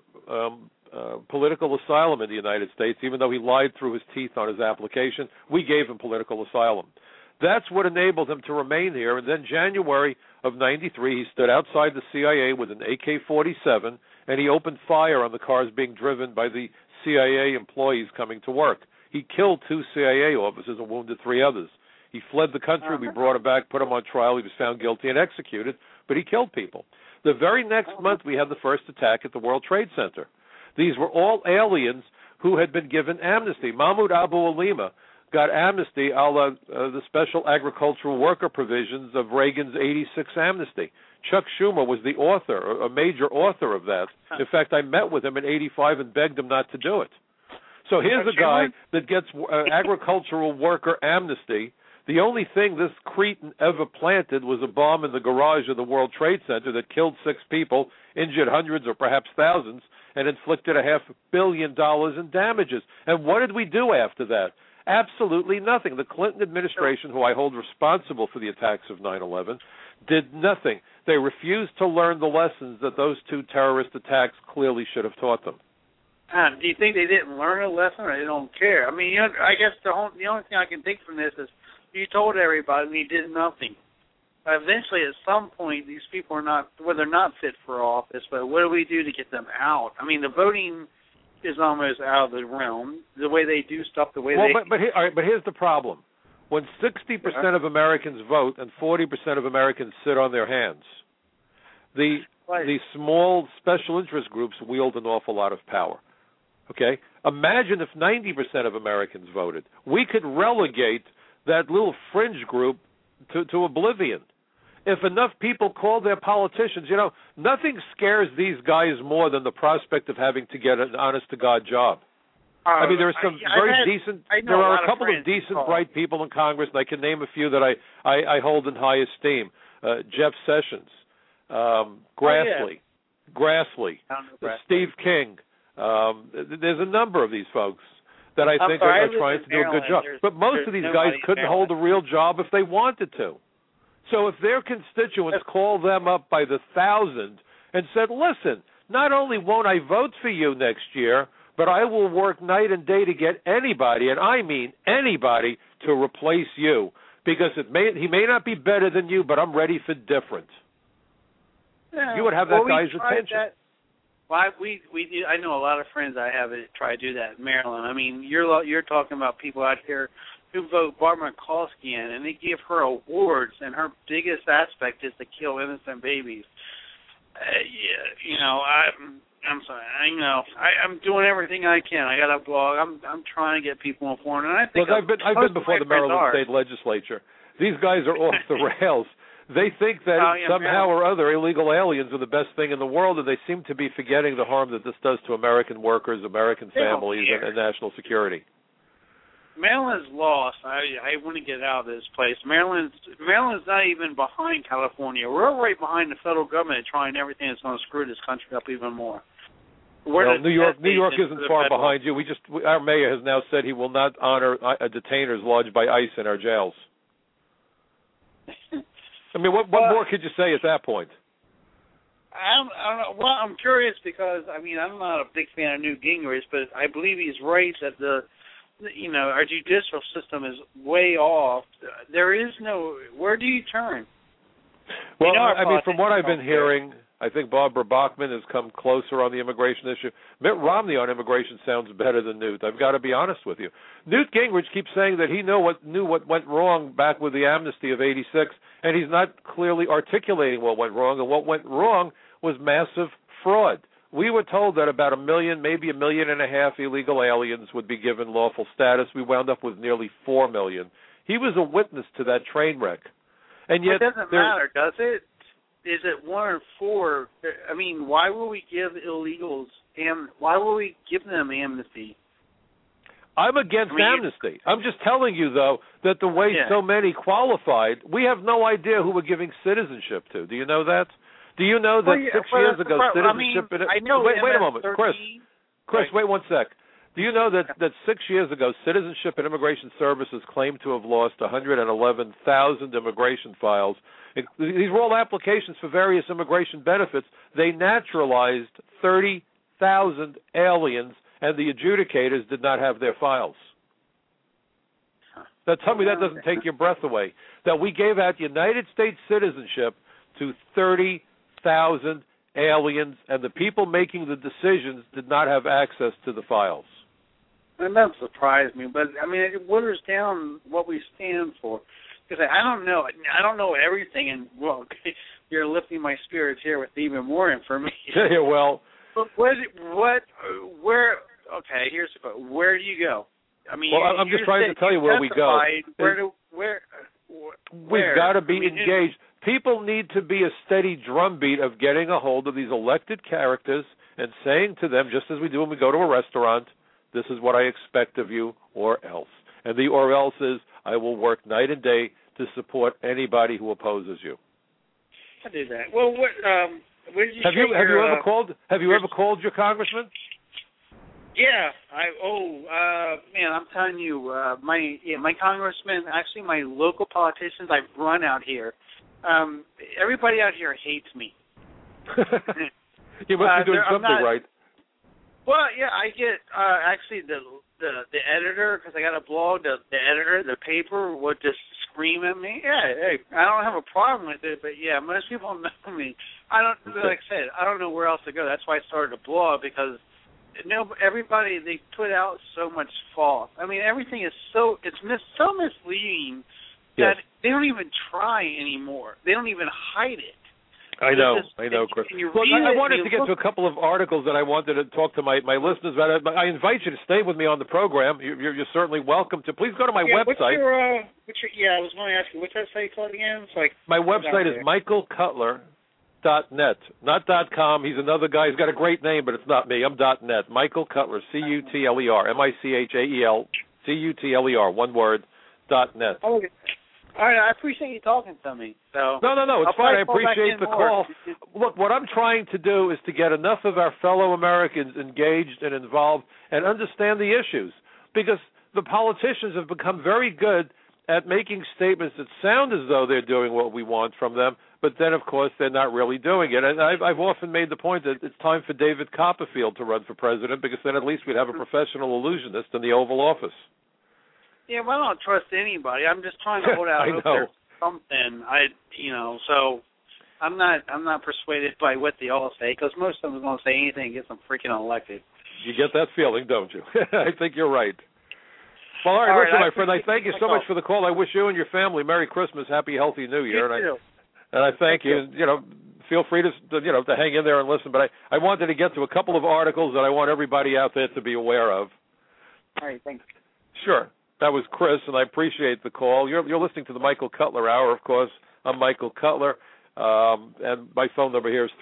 political asylum in the United States, even though he lied through his teeth on his application. We gave him political asylum. That's what enabled him to remain here. And then January of 93, he stood outside the CIA with an AK-47, and he opened fire on the cars being driven by the CIA employees coming to work. He killed 2 CIA officers and wounded 3 others. He fled the country. We brought him back, put him on trial. He was found guilty and executed, but he killed people. The very next month, we had the first attack at the World Trade Center. These were all aliens who had been given amnesty. Mahmoud Abu Alima got amnesty a la the special agricultural worker provisions of Reagan's 86 amnesty. Chuck Schumer was the author, a major author of that. In fact, I met with him in 85 and begged him not to do it. So here's a guy that gets agricultural worker amnesty. The only thing this cretin ever planted was a bomb in the garage of the World Trade Center that killed 6 people, injured hundreds or perhaps thousands, and inflicted $500 million in damages. And what did we do after that? Absolutely nothing. The Clinton administration, who I hold responsible for the attacks of 9/11, did nothing. They refused to learn the lessons that those 2 terrorist attacks clearly should have taught them. Do you think they didn't learn a lesson, or they don't care? I mean, I guess the only thing I can think from this is you told everybody and you did nothing. Eventually, at some point, these people are not, well, they're not fit for office, but what do we do to get them out? I mean, the voting is almost out of the realm, the way they do stuff, the way they... But here's the problem. When 60% of Americans vote and 40% of Americans sit on their hands, the small special interest groups wield an awful lot of power. Okay? Imagine if 90% of Americans voted. We could relegate that little fringe group to oblivion. If enough people call their politicians, nothing scares these guys more than the prospect of having to get an honest-to-God job. I mean, there are some there are a couple of decent, bright people in Congress, and I can name a few that I hold in high esteem. Jeff Sessions, Grassley, Steve King. There's a number of these folks that I think are trying to do a good job. But most of these guys couldn't hold a real job if they wanted to. So if their constituents called them up by the thousand and said, listen, not only won't I vote for you next year, but I will work night and day to get anybody, and I mean anybody, to replace you, because he may not be better than you, but I'm ready for different. Yeah, you would have that guy's attention. I know a lot of friends I have try to do that in Maryland. I mean, you're talking about people out here who vote Barbara Mikulski in, and they give her awards, and her biggest aspect is to kill innocent babies. I'm sorry. I'm doing everything I can. I got a blog. I'm trying to get people informed, and I think. Look, I've been before the Maryland State Legislature. These guys are off the rails. They think that somehow or other illegal aliens are the best thing in the world, and they seem to be forgetting the harm that this does to American workers, American families, and national security. Maryland's lost. I want to get out of this place. Maryland's not even behind California. We're right behind the federal government trying everything that's going to screw this country up even more. Well, New York isn't far behind you. Our mayor has now said he will not honor detainers lodged by ICE in our jails. I mean, what more could you say at that point? I'm curious because, I'm not a big fan of Newt Gingrich, but I believe he's right that our judicial system is way off. There is where do you turn? Well, I mean, from what I've been hearing, I think Barbara Bachman has come closer on the immigration issue. Mitt Romney on immigration sounds better than Newt. I've got to be honest with you. Newt Gingrich keeps saying that he knew what went wrong back with the amnesty of '86, and he's not clearly articulating what went wrong. And what went wrong was massive fraud. We were told that about 1 million, maybe 1.5 million illegal aliens would be given lawful status. We wound up with nearly 4 million. He was a witness to that train wreck. And yet, it doesn't matter, does it? Is it 1 or 4? I mean, why will we give illegals why will we give them amnesty? I'm against amnesty. I'm just telling you, though, that the way so many qualified, we have no idea who we're giving citizenship to. Do you know that? Do you know that 6 years ago, citizenship... I know. Wait a moment. Chris, wait 1 sec. Do you know that 6 years ago, Citizenship and Immigration Services claimed to have lost 111,000 immigration files? These were all applications for various immigration benefits. They naturalized 30,000 aliens, and the adjudicators did not have their files. Now, tell me that doesn't take your breath away. That we gave out United States citizenship to 30,000 aliens, and the people making the decisions did not have access to the files. And that surprised me, but I mean, it waters down what we stand for. Because I don't know everything, and well, you're lifting my spirits here with even more information. Yeah, well, but where? Okay, here's the question. Where do you go? I mean, well, I'm just trying to tell you where we go. Where? We've got to be engaged. People need to be a steady drumbeat of getting a hold of these elected characters and saying to them, just as we do when we go to a restaurant, this is what I expect of you, or else. And the or else is, I will work night and day to support anybody who opposes you. I do that. Well, where did you have you ever called? Have you ever called your congressman? Yeah, man, I'm telling you, my congressman, actually my local politicians I've run out here, everybody out here hates me. You must be doing something right. Well, yeah, I get actually the editor, because I got a blog. The editor, the paper would just scream at me. Yeah, hey, I don't have a problem with it, but yeah, most people know me. Like I said, I don't know where else to go. That's why I started a blog, because everybody, they put out so much false. I mean, everything is so misleading that they don't even try anymore. They don't even hide it. I know, Chris. Look, I wanted to get to a couple of articles that I wanted to talk to my listeners about. I invite you to stay with me on the program. You're certainly welcome to. Please go to my website. I was going to ask you, what's that site called again? My website is michaelcutler.net, not .com. He's another guy. He's got a great name, but it's not me. I'm .net. Michael Cutler, Cutler, MICHAEL, one word, .net. Okay. All right, I appreciate you talking to me. So No, it's fine. I appreciate the call. Look, what I'm trying to do is to get enough of our fellow Americans engaged and involved and understand the issues, because the politicians have become very good at making statements that sound as though they're doing what we want from them, but then, of course, they're not really doing it. And I've often made the point that it's time for David Copperfield to run for president, because then at least we'd have a professional illusionist in the Oval Office. Yeah, well, I don't trust anybody. I'm just trying to hold out hope there's something. So I'm not persuaded by what they all say, because most of them are going to say anything and get them freaking elected. You get that feeling, don't you? I think you're right. Well, all right, listen, my friend, I thank you so much for the call. I wish you and your family Merry Christmas, Happy, Healthy New Year. And I thank you. Feel free to hang in there and listen. But I wanted to get to a couple of articles that I want everybody out there to be aware of. All right, thanks. Sure. That was Chris, and I appreciate the call. You're listening to the Michael Cutler Hour, of course. I'm Michael Cutler, and my phone number here is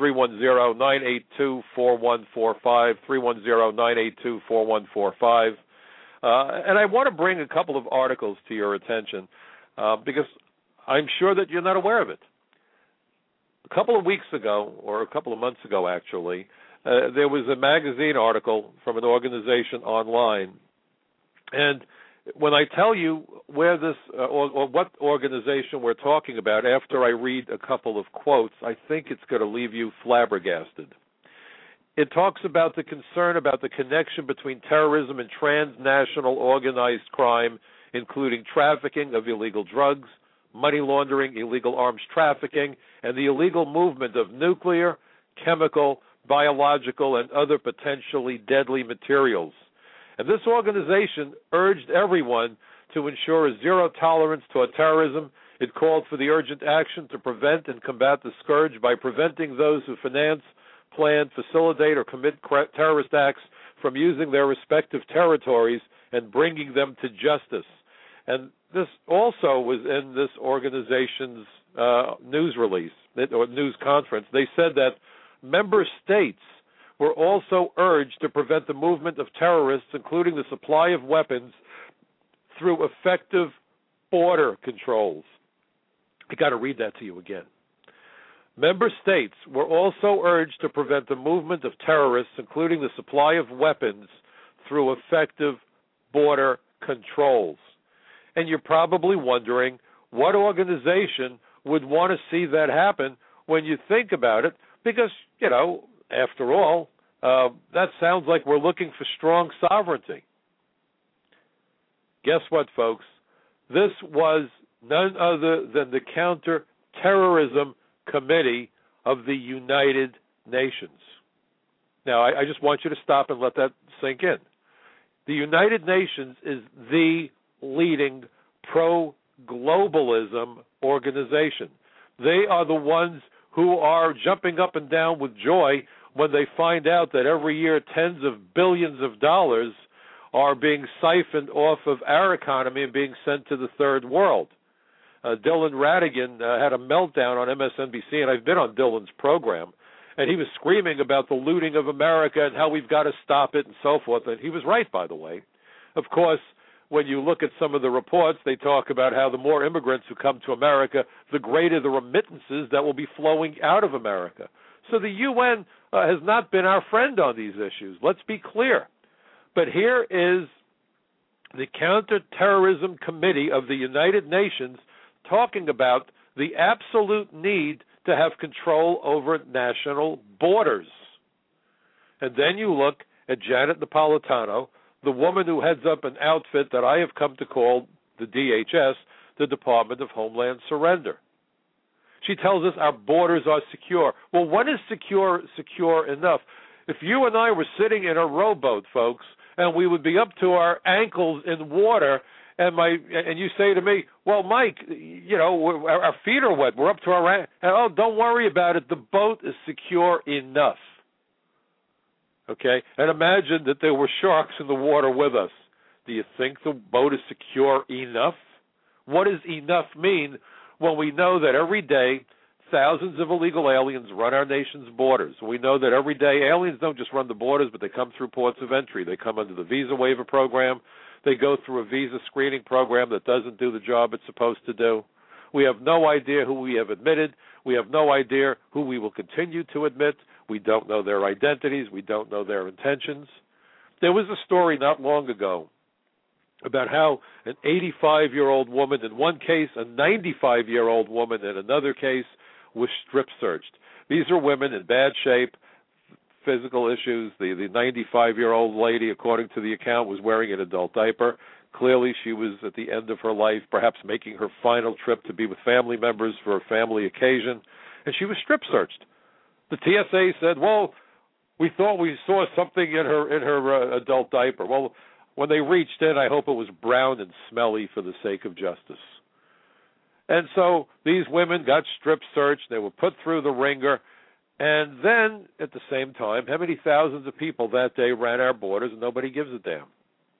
310-982-4145, 310-982-4145. And I want to bring a couple of articles to your attention, because I'm sure that you're not aware of it. A couple of weeks ago, or a couple of months ago, actually, there was a magazine article from an organization online, and when I tell you where this or what organization we're talking about, after I read a couple of quotes, I think it's going to leave you flabbergasted. It talks about the concern about the connection between terrorism and transnational organized crime, including trafficking of illegal drugs, money laundering, illegal arms trafficking, and the illegal movement of nuclear, chemical, biological, and other potentially deadly materials. And this organization urged everyone to ensure a zero tolerance toward terrorism. It called for the urgent action to prevent and combat the scourge by preventing those who finance, plan, facilitate, or commit terrorist acts from using their respective territories and bringing them to justice. And this also was in this organization's news release or news conference. They said that member states were also urged to prevent the movement of terrorists, including the supply of weapons, through effective border controls. I got to read that to you again. Member states were also urged to prevent the movement of terrorists, including the supply of weapons, through effective border controls. And you're probably wondering what organization would want to see that happen when you think about it, because, after all, that sounds like we're looking for strong sovereignty. Guess what, folks? This was none other than the Counterterrorism Committee of the United Nations. Now, I just want you to stop and let that sink in. The United Nations is the leading pro-globalism organization. They are the ones who are jumping up and down with joy when they find out that every year tens of billions of dollars are being siphoned off of our economy and being sent to the third world. Dylan Ratigan had a meltdown on MSNBC, and I've been on Dylan's program, and he was screaming about the looting of America and how we've got to stop it and so forth, and he was right, by the way. Of course, when you look at some of the reports, they talk about how the more immigrants who come to America, the greater the remittances that will be flowing out of America. So the UN has not been our friend on these issues. Let's be clear. But here is the Counterterrorism Committee of the United Nations talking about the absolute need to have control over national borders. And then you look at Janet Napolitano, the woman who heads up an outfit that I have come to call the DHS, the Department of Homeland Surrender. She tells us our borders are secure. Well, what is secure enough? If you and I were sitting in a rowboat, folks, and we would be up to our ankles in water, and you say to me, well, Mike, our feet are wet. We're up to our ankles. Oh, don't worry about it. The boat is secure enough. Okay? And imagine that there were sharks in the water with us. Do you think the boat is secure enough? What does enough mean when we know that every day thousands of illegal aliens run our nation's borders? We know that every day aliens don't just run the borders, but they come through ports of entry. They come under the visa waiver program. They go through a visa screening program that doesn't do the job it's supposed to do. We have no idea who we have admitted. We have no idea who we will continue to admit. We don't know their identities. We don't know their intentions. There was a story not long ago about how an 85-year-old woman, in one case, a 95-year-old woman in another case, was strip searched. These are women in bad shape, physical issues. The 95-year-old lady, according to the account, was wearing an adult diaper. Clearly, she was at the end of her life, perhaps making her final trip to be with family members for a family occasion, and she was strip searched. The TSA said, well, we thought we saw something in her adult diaper. Well, when they reached in, I hope it was brown and smelly for the sake of justice. And so these women got strip searched. They were put through the ringer. And then, at the same time, how many thousands of people that day ran our borders and nobody gives a damn?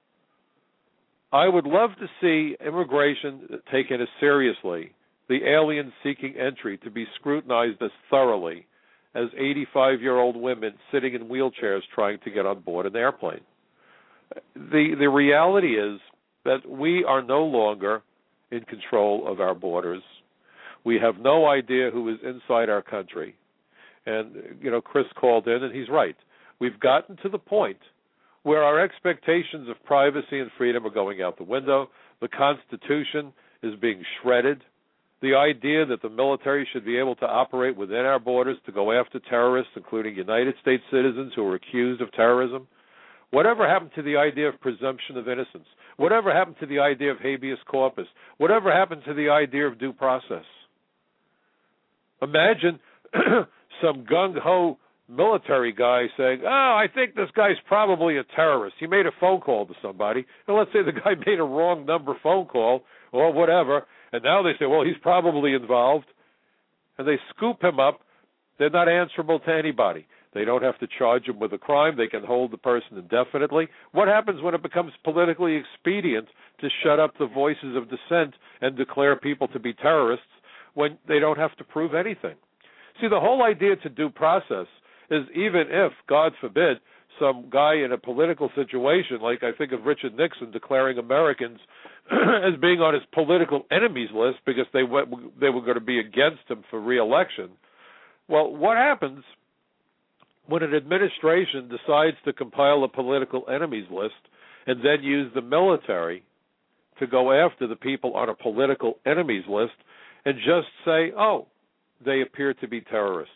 I would love to see immigration taken as seriously, the aliens seeking entry to be scrutinized as thoroughly as 85-year-old women sitting in wheelchairs trying to get on board an airplane. The reality is that we are no longer in control of our borders. We have no idea who is inside our country. And, Chris called in, and he's right. We've gotten to the point where our expectations of privacy and freedom are going out the window. The Constitution is being shredded. The idea that the military should be able to operate within our borders to go after terrorists, including United States citizens who are accused of terrorism. Whatever happened to the idea of presumption of innocence? Whatever happened to the idea of habeas corpus? Whatever happened to the idea of due process? Imagine some gung-ho military guy saying, I think this guy's probably a terrorist. He made a phone call to somebody, and let's say the guy made a wrong number phone call or whatever, and now they say, well, he's probably involved, and they scoop him up. They're not answerable to anybody. They don't have to charge him with a crime. They can hold the person indefinitely. What happens when it becomes politically expedient to shut up the voices of dissent and declare people to be terrorists when they don't have to prove anything? See, the whole idea to due process is even if, God forbid, some guy in a political situation, like I think of Richard Nixon declaring Americans as being on his political enemies list because they were going to be against him for re-election. Well, what happens when an administration decides to compile a political enemies list and then use the military to go after the people on a political enemies list and just say, they appear to be terrorists?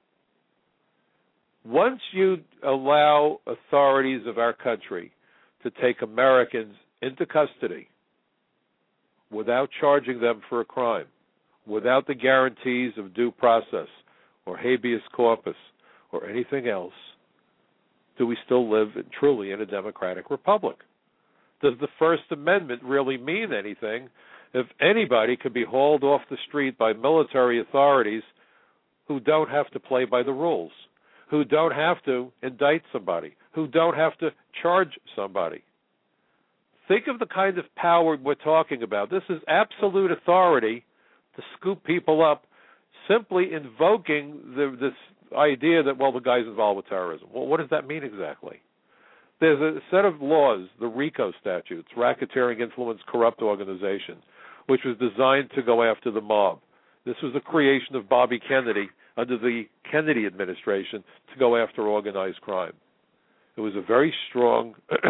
Once you allow authorities of our country to take Americans into custody without charging them for a crime, without the guarantees of due process or habeas corpus or anything else, do we still live truly in a democratic republic? Does the First Amendment really mean anything if anybody can be hauled off the street by military authorities who don't have to play by the rules, who don't have to indict somebody, who don't have to charge somebody? Think of the kind of power we're talking about. This is absolute authority to scoop people up, simply invoking this idea that, the guy's involved with terrorism. Well, what does that mean exactly? There's a set of laws, the RICO statutes, Racketeering Influence Corrupt Organization, which was designed to go after the mob. This was a creation of Bobby Kennedy under the Kennedy administration to go after organized crime. It was a very strong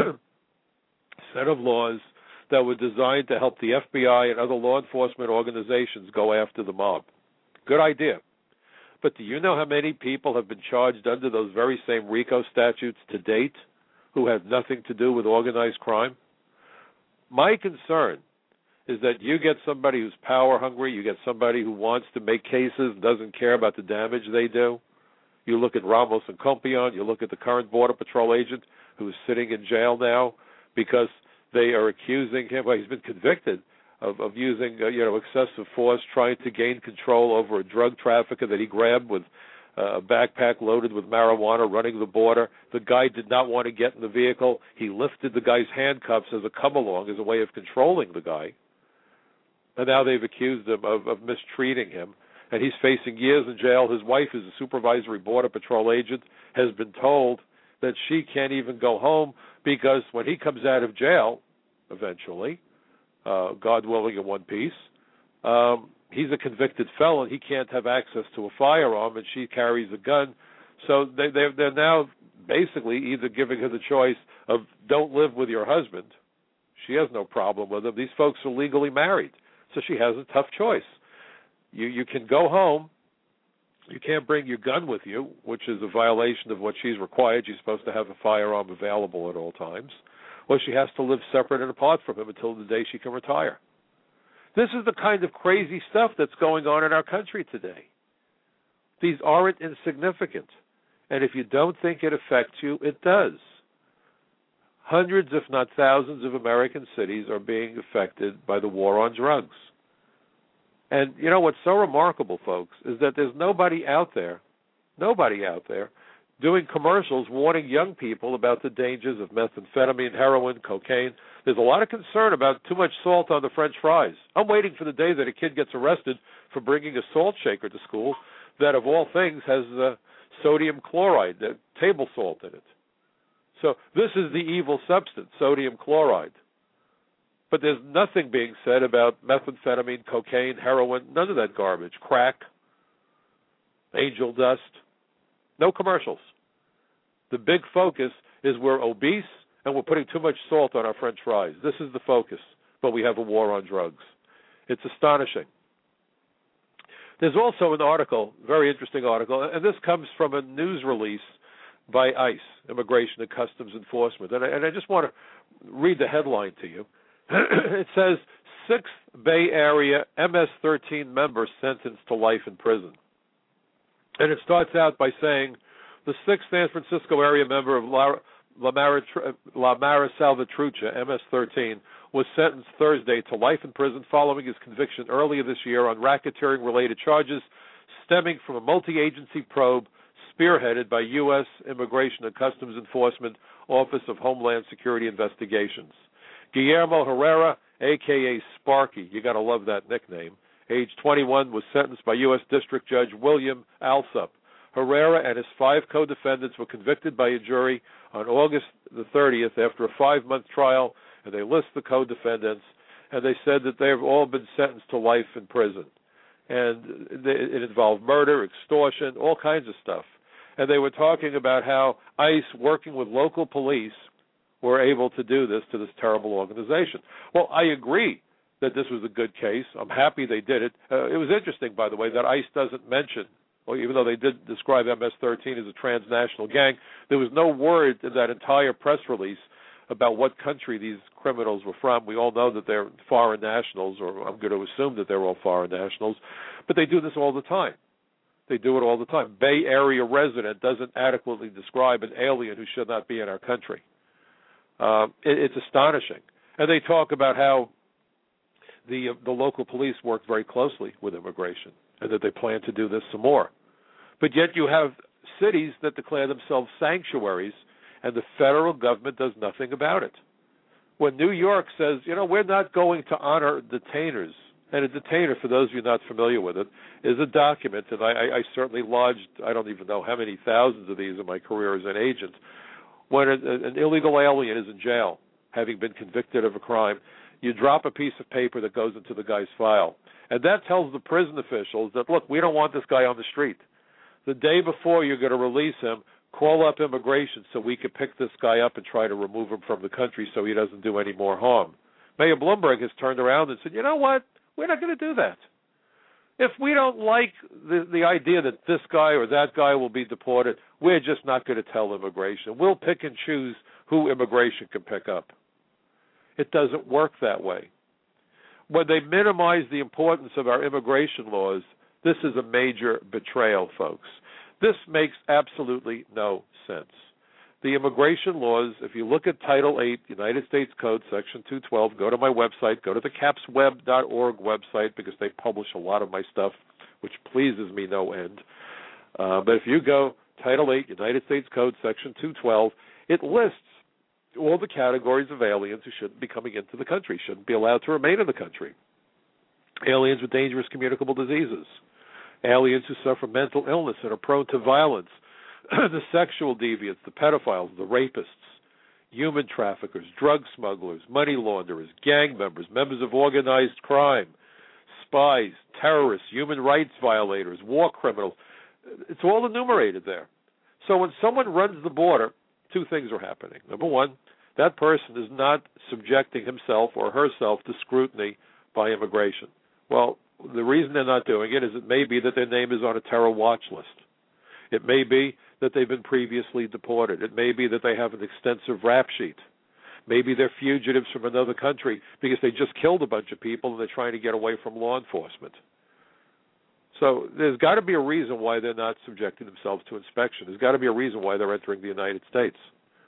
set of laws that were designed to help the FBI and other law enforcement organizations go after the mob. Good idea. But do you know how many people have been charged under those very same RICO statutes to date who have nothing to do with organized crime? My concern is that you get somebody who's power hungry, you get somebody who wants to make cases and doesn't care about the damage they do. You look at Ramos and Compion, you look at the current Border Patrol agent who's sitting in jail now because they are accusing him, he's been convicted of using excessive force, trying to gain control over a drug trafficker that he grabbed with a backpack loaded with marijuana running the border. The guy did not want to get in the vehicle. He lifted the guy's handcuffs as a come-along, as a way of controlling the guy. And now they've accused him of mistreating him. And he's facing years in jail. His wife is a supervisory Border Patrol agent, has been told that she can't even go home because when he comes out of jail, eventually, God willing in one piece, he's a convicted felon. He can't have access to a firearm, and she carries a gun. So they're now basically either giving her the choice of don't live with your husband. She has no problem with him. These folks are legally married, so she has a tough choice. You can go home. You can't bring your gun with you, which is a violation of what she's required. She's supposed to have a firearm available at all times. Or she has to live separate and apart from him until the day she can retire. This is the kind of crazy stuff that's going on in our country today. These aren't insignificant. And if you don't think it affects you, it does. Hundreds, if not thousands, of American cities are being affected by the war on drugs. And you know what's so remarkable, folks, is that there's nobody out there doing commercials warning young people about the dangers of methamphetamine, heroin, cocaine. There's a lot of concern about too much salt on the French fries. I'm waiting for the day that a kid gets arrested for bringing a salt shaker to school that, of all things, has sodium chloride, table salt in it. So this is the evil substance, sodium chloride. But there's nothing being said about methamphetamine, cocaine, heroin, none of that garbage, crack, angel dust. No commercials. The big focus is we're obese and we're putting too much salt on our French fries. This is the focus, but we have a war on drugs. It's astonishing. There's also an article, very interesting article, and this comes from a news release by ICE, Immigration and Customs Enforcement. And I just want to read the headline to you. It says, 6th Bay Area MS-13 member sentenced to life in prison. And it starts out by saying, the 6th San Francisco area member of La Mara Salvatrucha, MS-13, was sentenced Thursday to life in prison following his conviction earlier this year on racketeering-related charges stemming from a multi-agency probe spearheaded by U.S. Immigration and Customs Enforcement Office of Homeland Security Investigations. Guillermo Herrera, a.k.a. Sparky, you got to love that nickname, age 21, was sentenced by U.S. District Judge William Alsup. Herrera and his 5 co-defendants were convicted by a jury on August the 30th after a 5-month trial, and they list the co-defendants, and they said that they have all been sentenced to life in prison. And it involved murder, extortion, all kinds of stuff. And they were talking about how ICE, working with local police, were able to do this to this terrible organization. Well, I agree that this was a good case. I'm happy they did it. It was interesting, by the way, that ICE doesn't mention, well, even though they did describe MS-13 as a transnational gang, there was no word in that entire press release about what country these criminals were from. We all know that they're foreign nationals, or I'm going to assume that they're all foreign nationals, but they do this all the time. They do it all the time. Bay Area resident doesn't adequately describe an alien who should not be in our country. It's astonishing. And they talk about how the local police work very closely with immigration and that they plan to do this some more. But yet you have cities that declare themselves sanctuaries, and the federal government does nothing about it. When New York says, we're not going to honor detainers, and a detainer, for those of you not familiar with it, is a document, and I certainly lodged, I don't even know how many thousands of these in my career as an agent. When an illegal alien is in jail, having been convicted of a crime, you drop a piece of paper that goes into the guy's file. And that tells the prison officials that, look, we don't want this guy on the street. The day before you're going to release him, call up immigration so we can pick this guy up and try to remove him from the country so he doesn't do any more harm. Mayor Bloomberg has turned around and said, you know what? We're not going to do that. If we don't like the idea that this guy or that guy will be deported, we're just not going to tell immigration. We'll pick and choose who immigration can pick up. It doesn't work that way. When they minimize the importance of our immigration laws, this is a major betrayal, folks. This makes absolutely no sense. The immigration laws, if you look at Title 8, United States Code, Section 212, go to my website, go to the capsweb.org website, because they publish a lot of my stuff, which pleases me no end. But if you go, Title 8, United States Code, Section 212, it lists all the categories of aliens who shouldn't be coming into the country, shouldn't be allowed to remain in the country. Aliens with dangerous communicable diseases, aliens who suffer mental illness and are prone to violence, the sexual deviants, the pedophiles, the rapists, human traffickers, drug smugglers, money launderers, gang members, members of organized crime, spies, terrorists, human rights violators, war criminals. It's all enumerated there. So when someone runs the border, 2 things are happening. Number one, that person is not subjecting himself or herself to scrutiny by immigration. Well, the reason they're not doing it is it may be that their name is on a terror watch list. It may be that they've been previously deported. It may be that they have an extensive rap sheet. Maybe they're fugitives from another country because they just killed a bunch of people and they're trying to get away from law enforcement. So there's got to be a reason why they're not subjecting themselves to inspection. There's got to be a reason why they're entering the United States,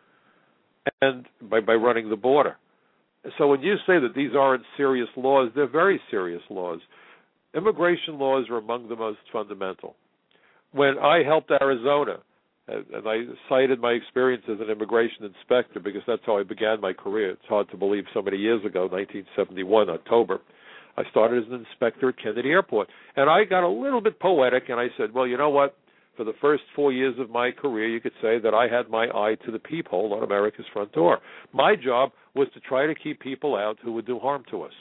and by running the border. So when you say that these aren't serious laws, they're very serious laws. Immigration laws are among the most fundamental. When I helped Arizona, and I cited my experience as an immigration inspector because that's how I began my career. It's hard to believe so many years ago, 1971, October. I started as an inspector at Kennedy Airport. And I got a little bit poetic, and I said, well, you know what? For the first 4 years of my career, you could say that I had my eye to the peephole on America's front door. My job was to try to keep people out who would do harm to us.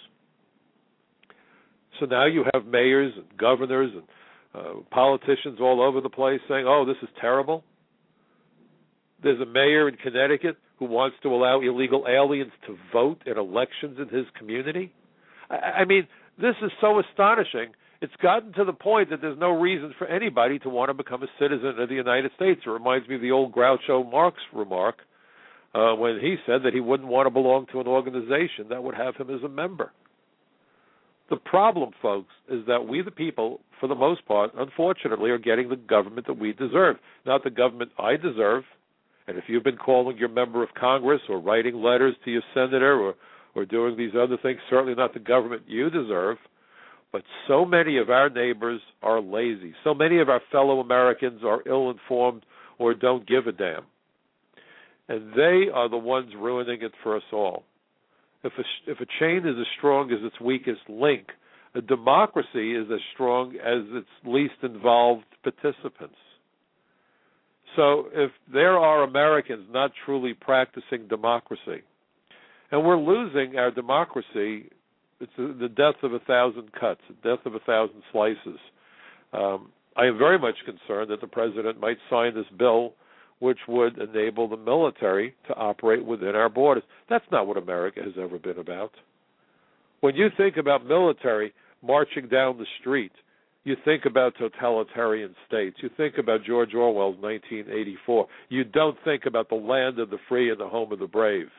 So now you have mayors and governors and politicians all over the place saying, oh, this is terrible. There's a mayor in Connecticut who wants to allow illegal aliens to vote in elections in his community. I mean, this is so astonishing. It's gotten to the point that there's no reason for anybody to want to become a citizen of the United States. It reminds me of the old Groucho Marx remark when he said that he wouldn't want to belong to an organization that would have him as a member. The problem, folks, is that we the people, for the most part, unfortunately, are getting the government that we deserve, not the government I deserve. And if you've been calling your member of Congress or writing letters to your senator or doing these other things, certainly not the government you deserve. But so many of our neighbors are lazy. So many of our fellow Americans are ill-informed or don't give a damn. And they are the ones ruining it for us all. If a chain is as strong as its weakest link, a democracy is as strong as its least involved participants. So if there are Americans not truly practicing democracy, and we're losing our democracy, it's the death of 1,000 cuts, the death of 1,000 slices. I am very much concerned that the president might sign this bill which would enable the military to operate within our borders. That's not what America has ever been about. When you think about military marching down the street, you think about totalitarian states. You think about George Orwell's 1984. You don't think about the land of the free and the home of the brave.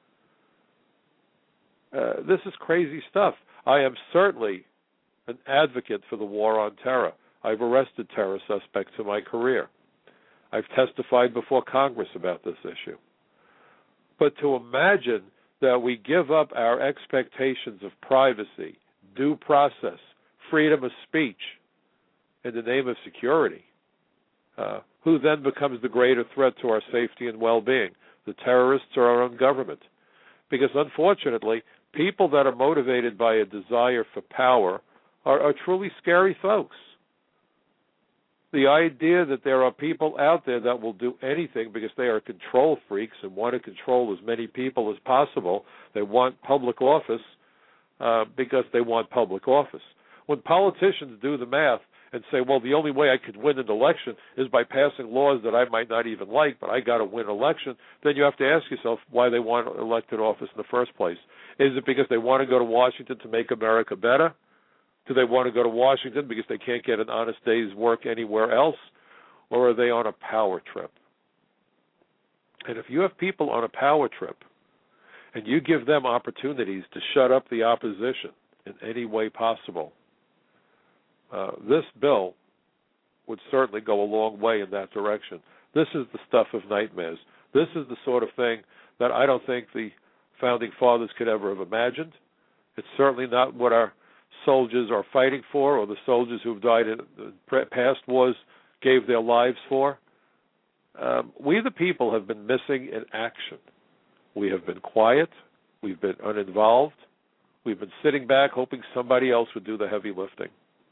This is crazy stuff. I am certainly an advocate for the war on terror. I've arrested terror suspects in my career. I've testified before Congress about this issue. But to imagine that we give up our expectations of privacy, due process, freedom of speech in the name of security, who then becomes the greater threat to our safety and well-being? The terrorists or our own government? Because unfortunately, people that are motivated by a desire for power are truly scary folks. The idea that there are people out there that will do anything because they are control freaks and want to control as many people as possible. They want public office because they want public office. When politicians do the math and say, well, the only way I could win an election is by passing laws that I might not even like, but I got to win an election, then you have to ask yourself why they want elected office in the first place. Is it because they want to go to Washington to make America better? Do they want to go to Washington because they can't get an honest day's work anywhere else? Or are they on a power trip? And if you have people on a power trip and you give them opportunities to shut up the opposition in any way possible, this bill would certainly go a long way in that direction. This is the stuff of nightmares. This is the sort of thing that I don't think the Founding Fathers could ever have imagined. It's certainly not what our soldiers are fighting for, or the soldiers who've died in past wars gave their lives for. We the people have been missing in action. We have been quiet. We've been uninvolved. We've been sitting back hoping somebody else would do the heavy lifting.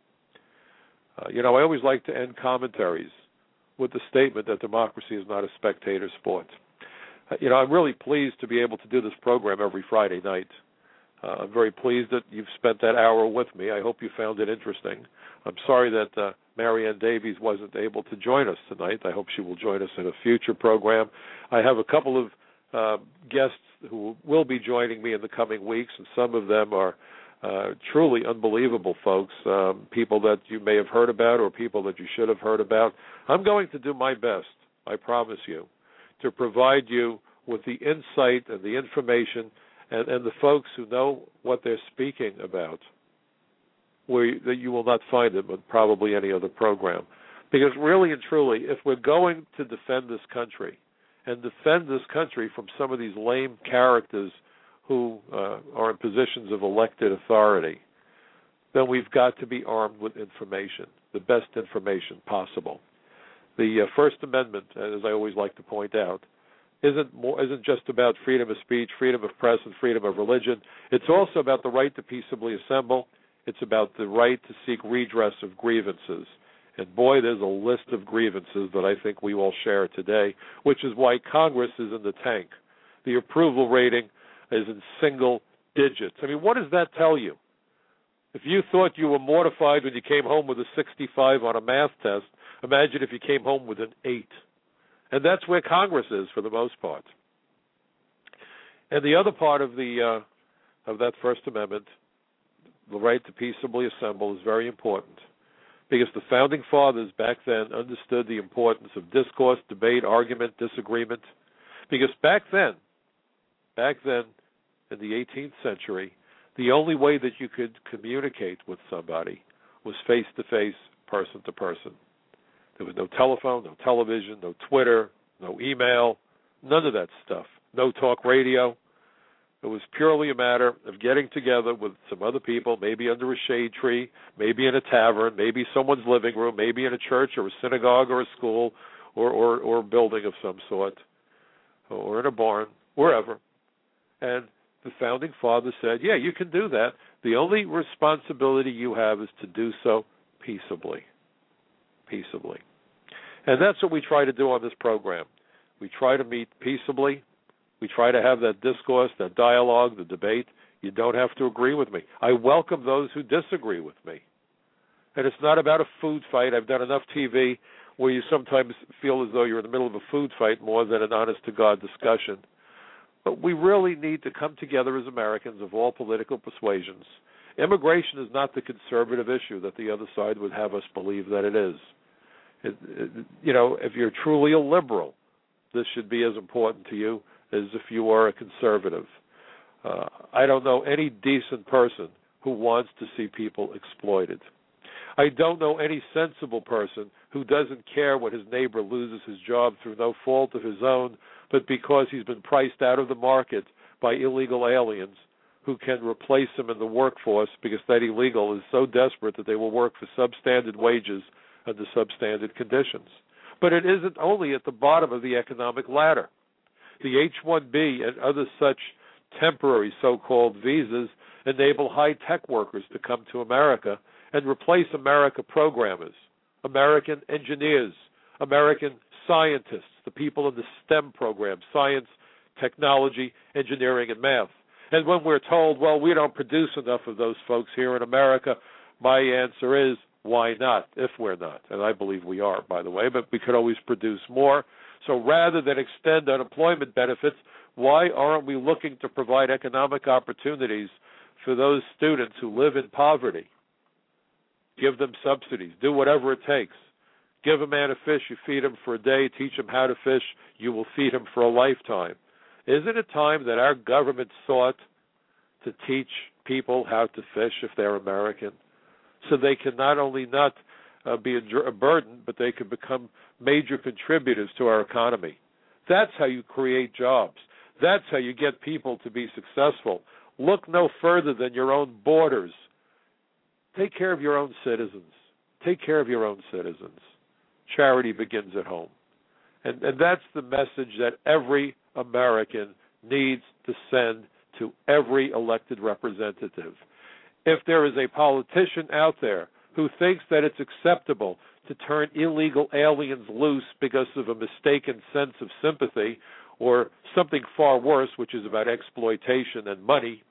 I always like to end commentaries with the statement that democracy is not a spectator sport. I'm really pleased to be able to do this program every Friday night. I'm very pleased that you've spent that hour with me. I hope you found it interesting. I'm sorry that Marianne Davies wasn't able to join us tonight. I hope she will join us in a future program. I have a couple of guests who will be joining me in the coming weeks, and some of them are truly unbelievable folks, people that you may have heard about or people that you should have heard about. I'm going to do my best, I promise you, to provide you with the insight and the information and the folks who know what they're speaking about, that you will not find them in probably any other program. Because really and truly, if we're going to defend this country and defend this country from some of these lame characters who are in positions of elected authority, then we've got to be armed with information, the best information possible. The First Amendment, as I always like to point out, isn't just about freedom of speech, freedom of press, and freedom of religion. It's also about the right to peaceably assemble. It's about the right to seek redress of grievances. And boy, there's a list of grievances that I think we all share today, which is why Congress is in the tank. The approval rating is in single digits. I mean, what does that tell you? If you thought you were mortified when you came home with a 65 on a math test, imagine if you came home with an 8. And that's where Congress is for the most part. And the other part of that First Amendment, the right to peaceably assemble is very important, because the Founding Fathers back then understood the importance of discourse, debate, argument, disagreement. Because back then, in the 18th century, the only way that you could communicate with somebody was face-to-face, person-to-person. There was no telephone, no television, no Twitter, no email, none of that stuff. No talk radio. It was purely a matter of getting together with some other people, maybe under a shade tree, maybe in a tavern, maybe someone's living room, maybe in a church or a synagogue or a school or a building of some sort, or in a barn, wherever. And the Founding Fathers said, yeah, you can do that. The only responsibility you have is to do so peaceably. Peaceably. And that's what we try to do on this program. We try to meet peaceably. We try to have that discourse, that dialogue, the debate. You don't have to agree with me. I welcome those who disagree with me. And it's not about a food fight. I've done enough TV where you sometimes feel as though you're in the middle of a food fight more than an honest-to-God discussion. But we really need to come together as Americans of all political persuasions. Immigration is not the conservative issue that the other side would have us believe that it is. If you're truly a liberal, this should be as important to you as if you are a conservative. I don't know any decent person who wants to see people exploited. I don't know any sensible person who doesn't care when his neighbor loses his job through no fault of his own, but because he's been priced out of the market by illegal aliens who can replace him in the workforce because that illegal is so desperate that they will work for substandard wages under substandard conditions. But it isn't only at the bottom of the economic ladder. The H-1B and other such temporary so-called visas enable high-tech workers to come to America and replace American programmers, American engineers, American scientists, the people in the STEM program, science, technology, engineering, and math. And when we're told, well, we don't produce enough of those folks here in America, my answer is, why not, if we're not? And I believe we are, by the way, but we could always produce more. So rather than extend unemployment benefits, why aren't we looking to provide economic opportunities for those students who live in poverty? Give them subsidies. Do whatever it takes. Give a man a fish, you feed him for a day. Teach him how to fish, you will feed him for a lifetime. Isn't it time that our government sought to teach people how to fish if they're American, so they can not only not be a burden, but they can become major contributors to our economy? That's how you create jobs. That's how you get people to be successful. Look no further than your own borders. Take care of your own citizens. Take care of your own citizens. Charity begins at home. And that's the message that every American needs to send to every elected representative. If there is a politician out there who thinks that it's acceptable to turn illegal aliens loose because of a mistaken sense of sympathy or something far worse, which is about exploitation and money,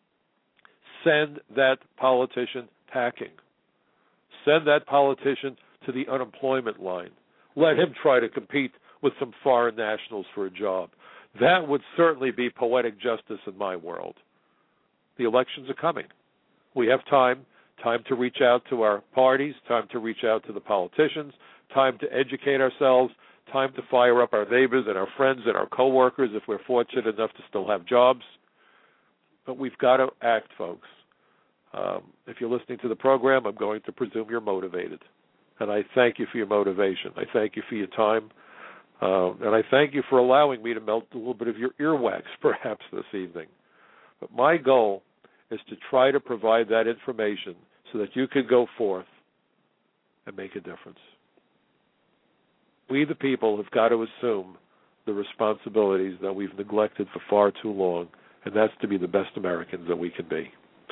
send that politician packing. Send that politician to the unemployment line. Let him try to compete with some foreign nationals for a job. That would certainly be poetic justice in my world. The elections are coming. We have time to reach out to our parties, time to reach out to the politicians, time to educate ourselves, time to fire up our neighbors and our friends and our coworkers if we're fortunate enough to still have jobs. But we've got to act, folks. If you're listening to the program, I'm going to presume you're motivated. And I thank you for your motivation. I thank you for your time. And I thank you for allowing me to melt a little bit of your earwax, perhaps, this evening. But my goal is to try to provide that information so that you can go forth and make a difference. We, the people, have got to assume the responsibilities that we've neglected for far too long, and that's to be the best Americans that we can be.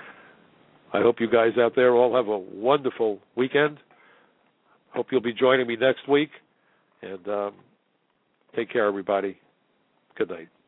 I hope you guys out there all have a wonderful weekend. Hope you'll be joining me next week. And take care, everybody. Good night.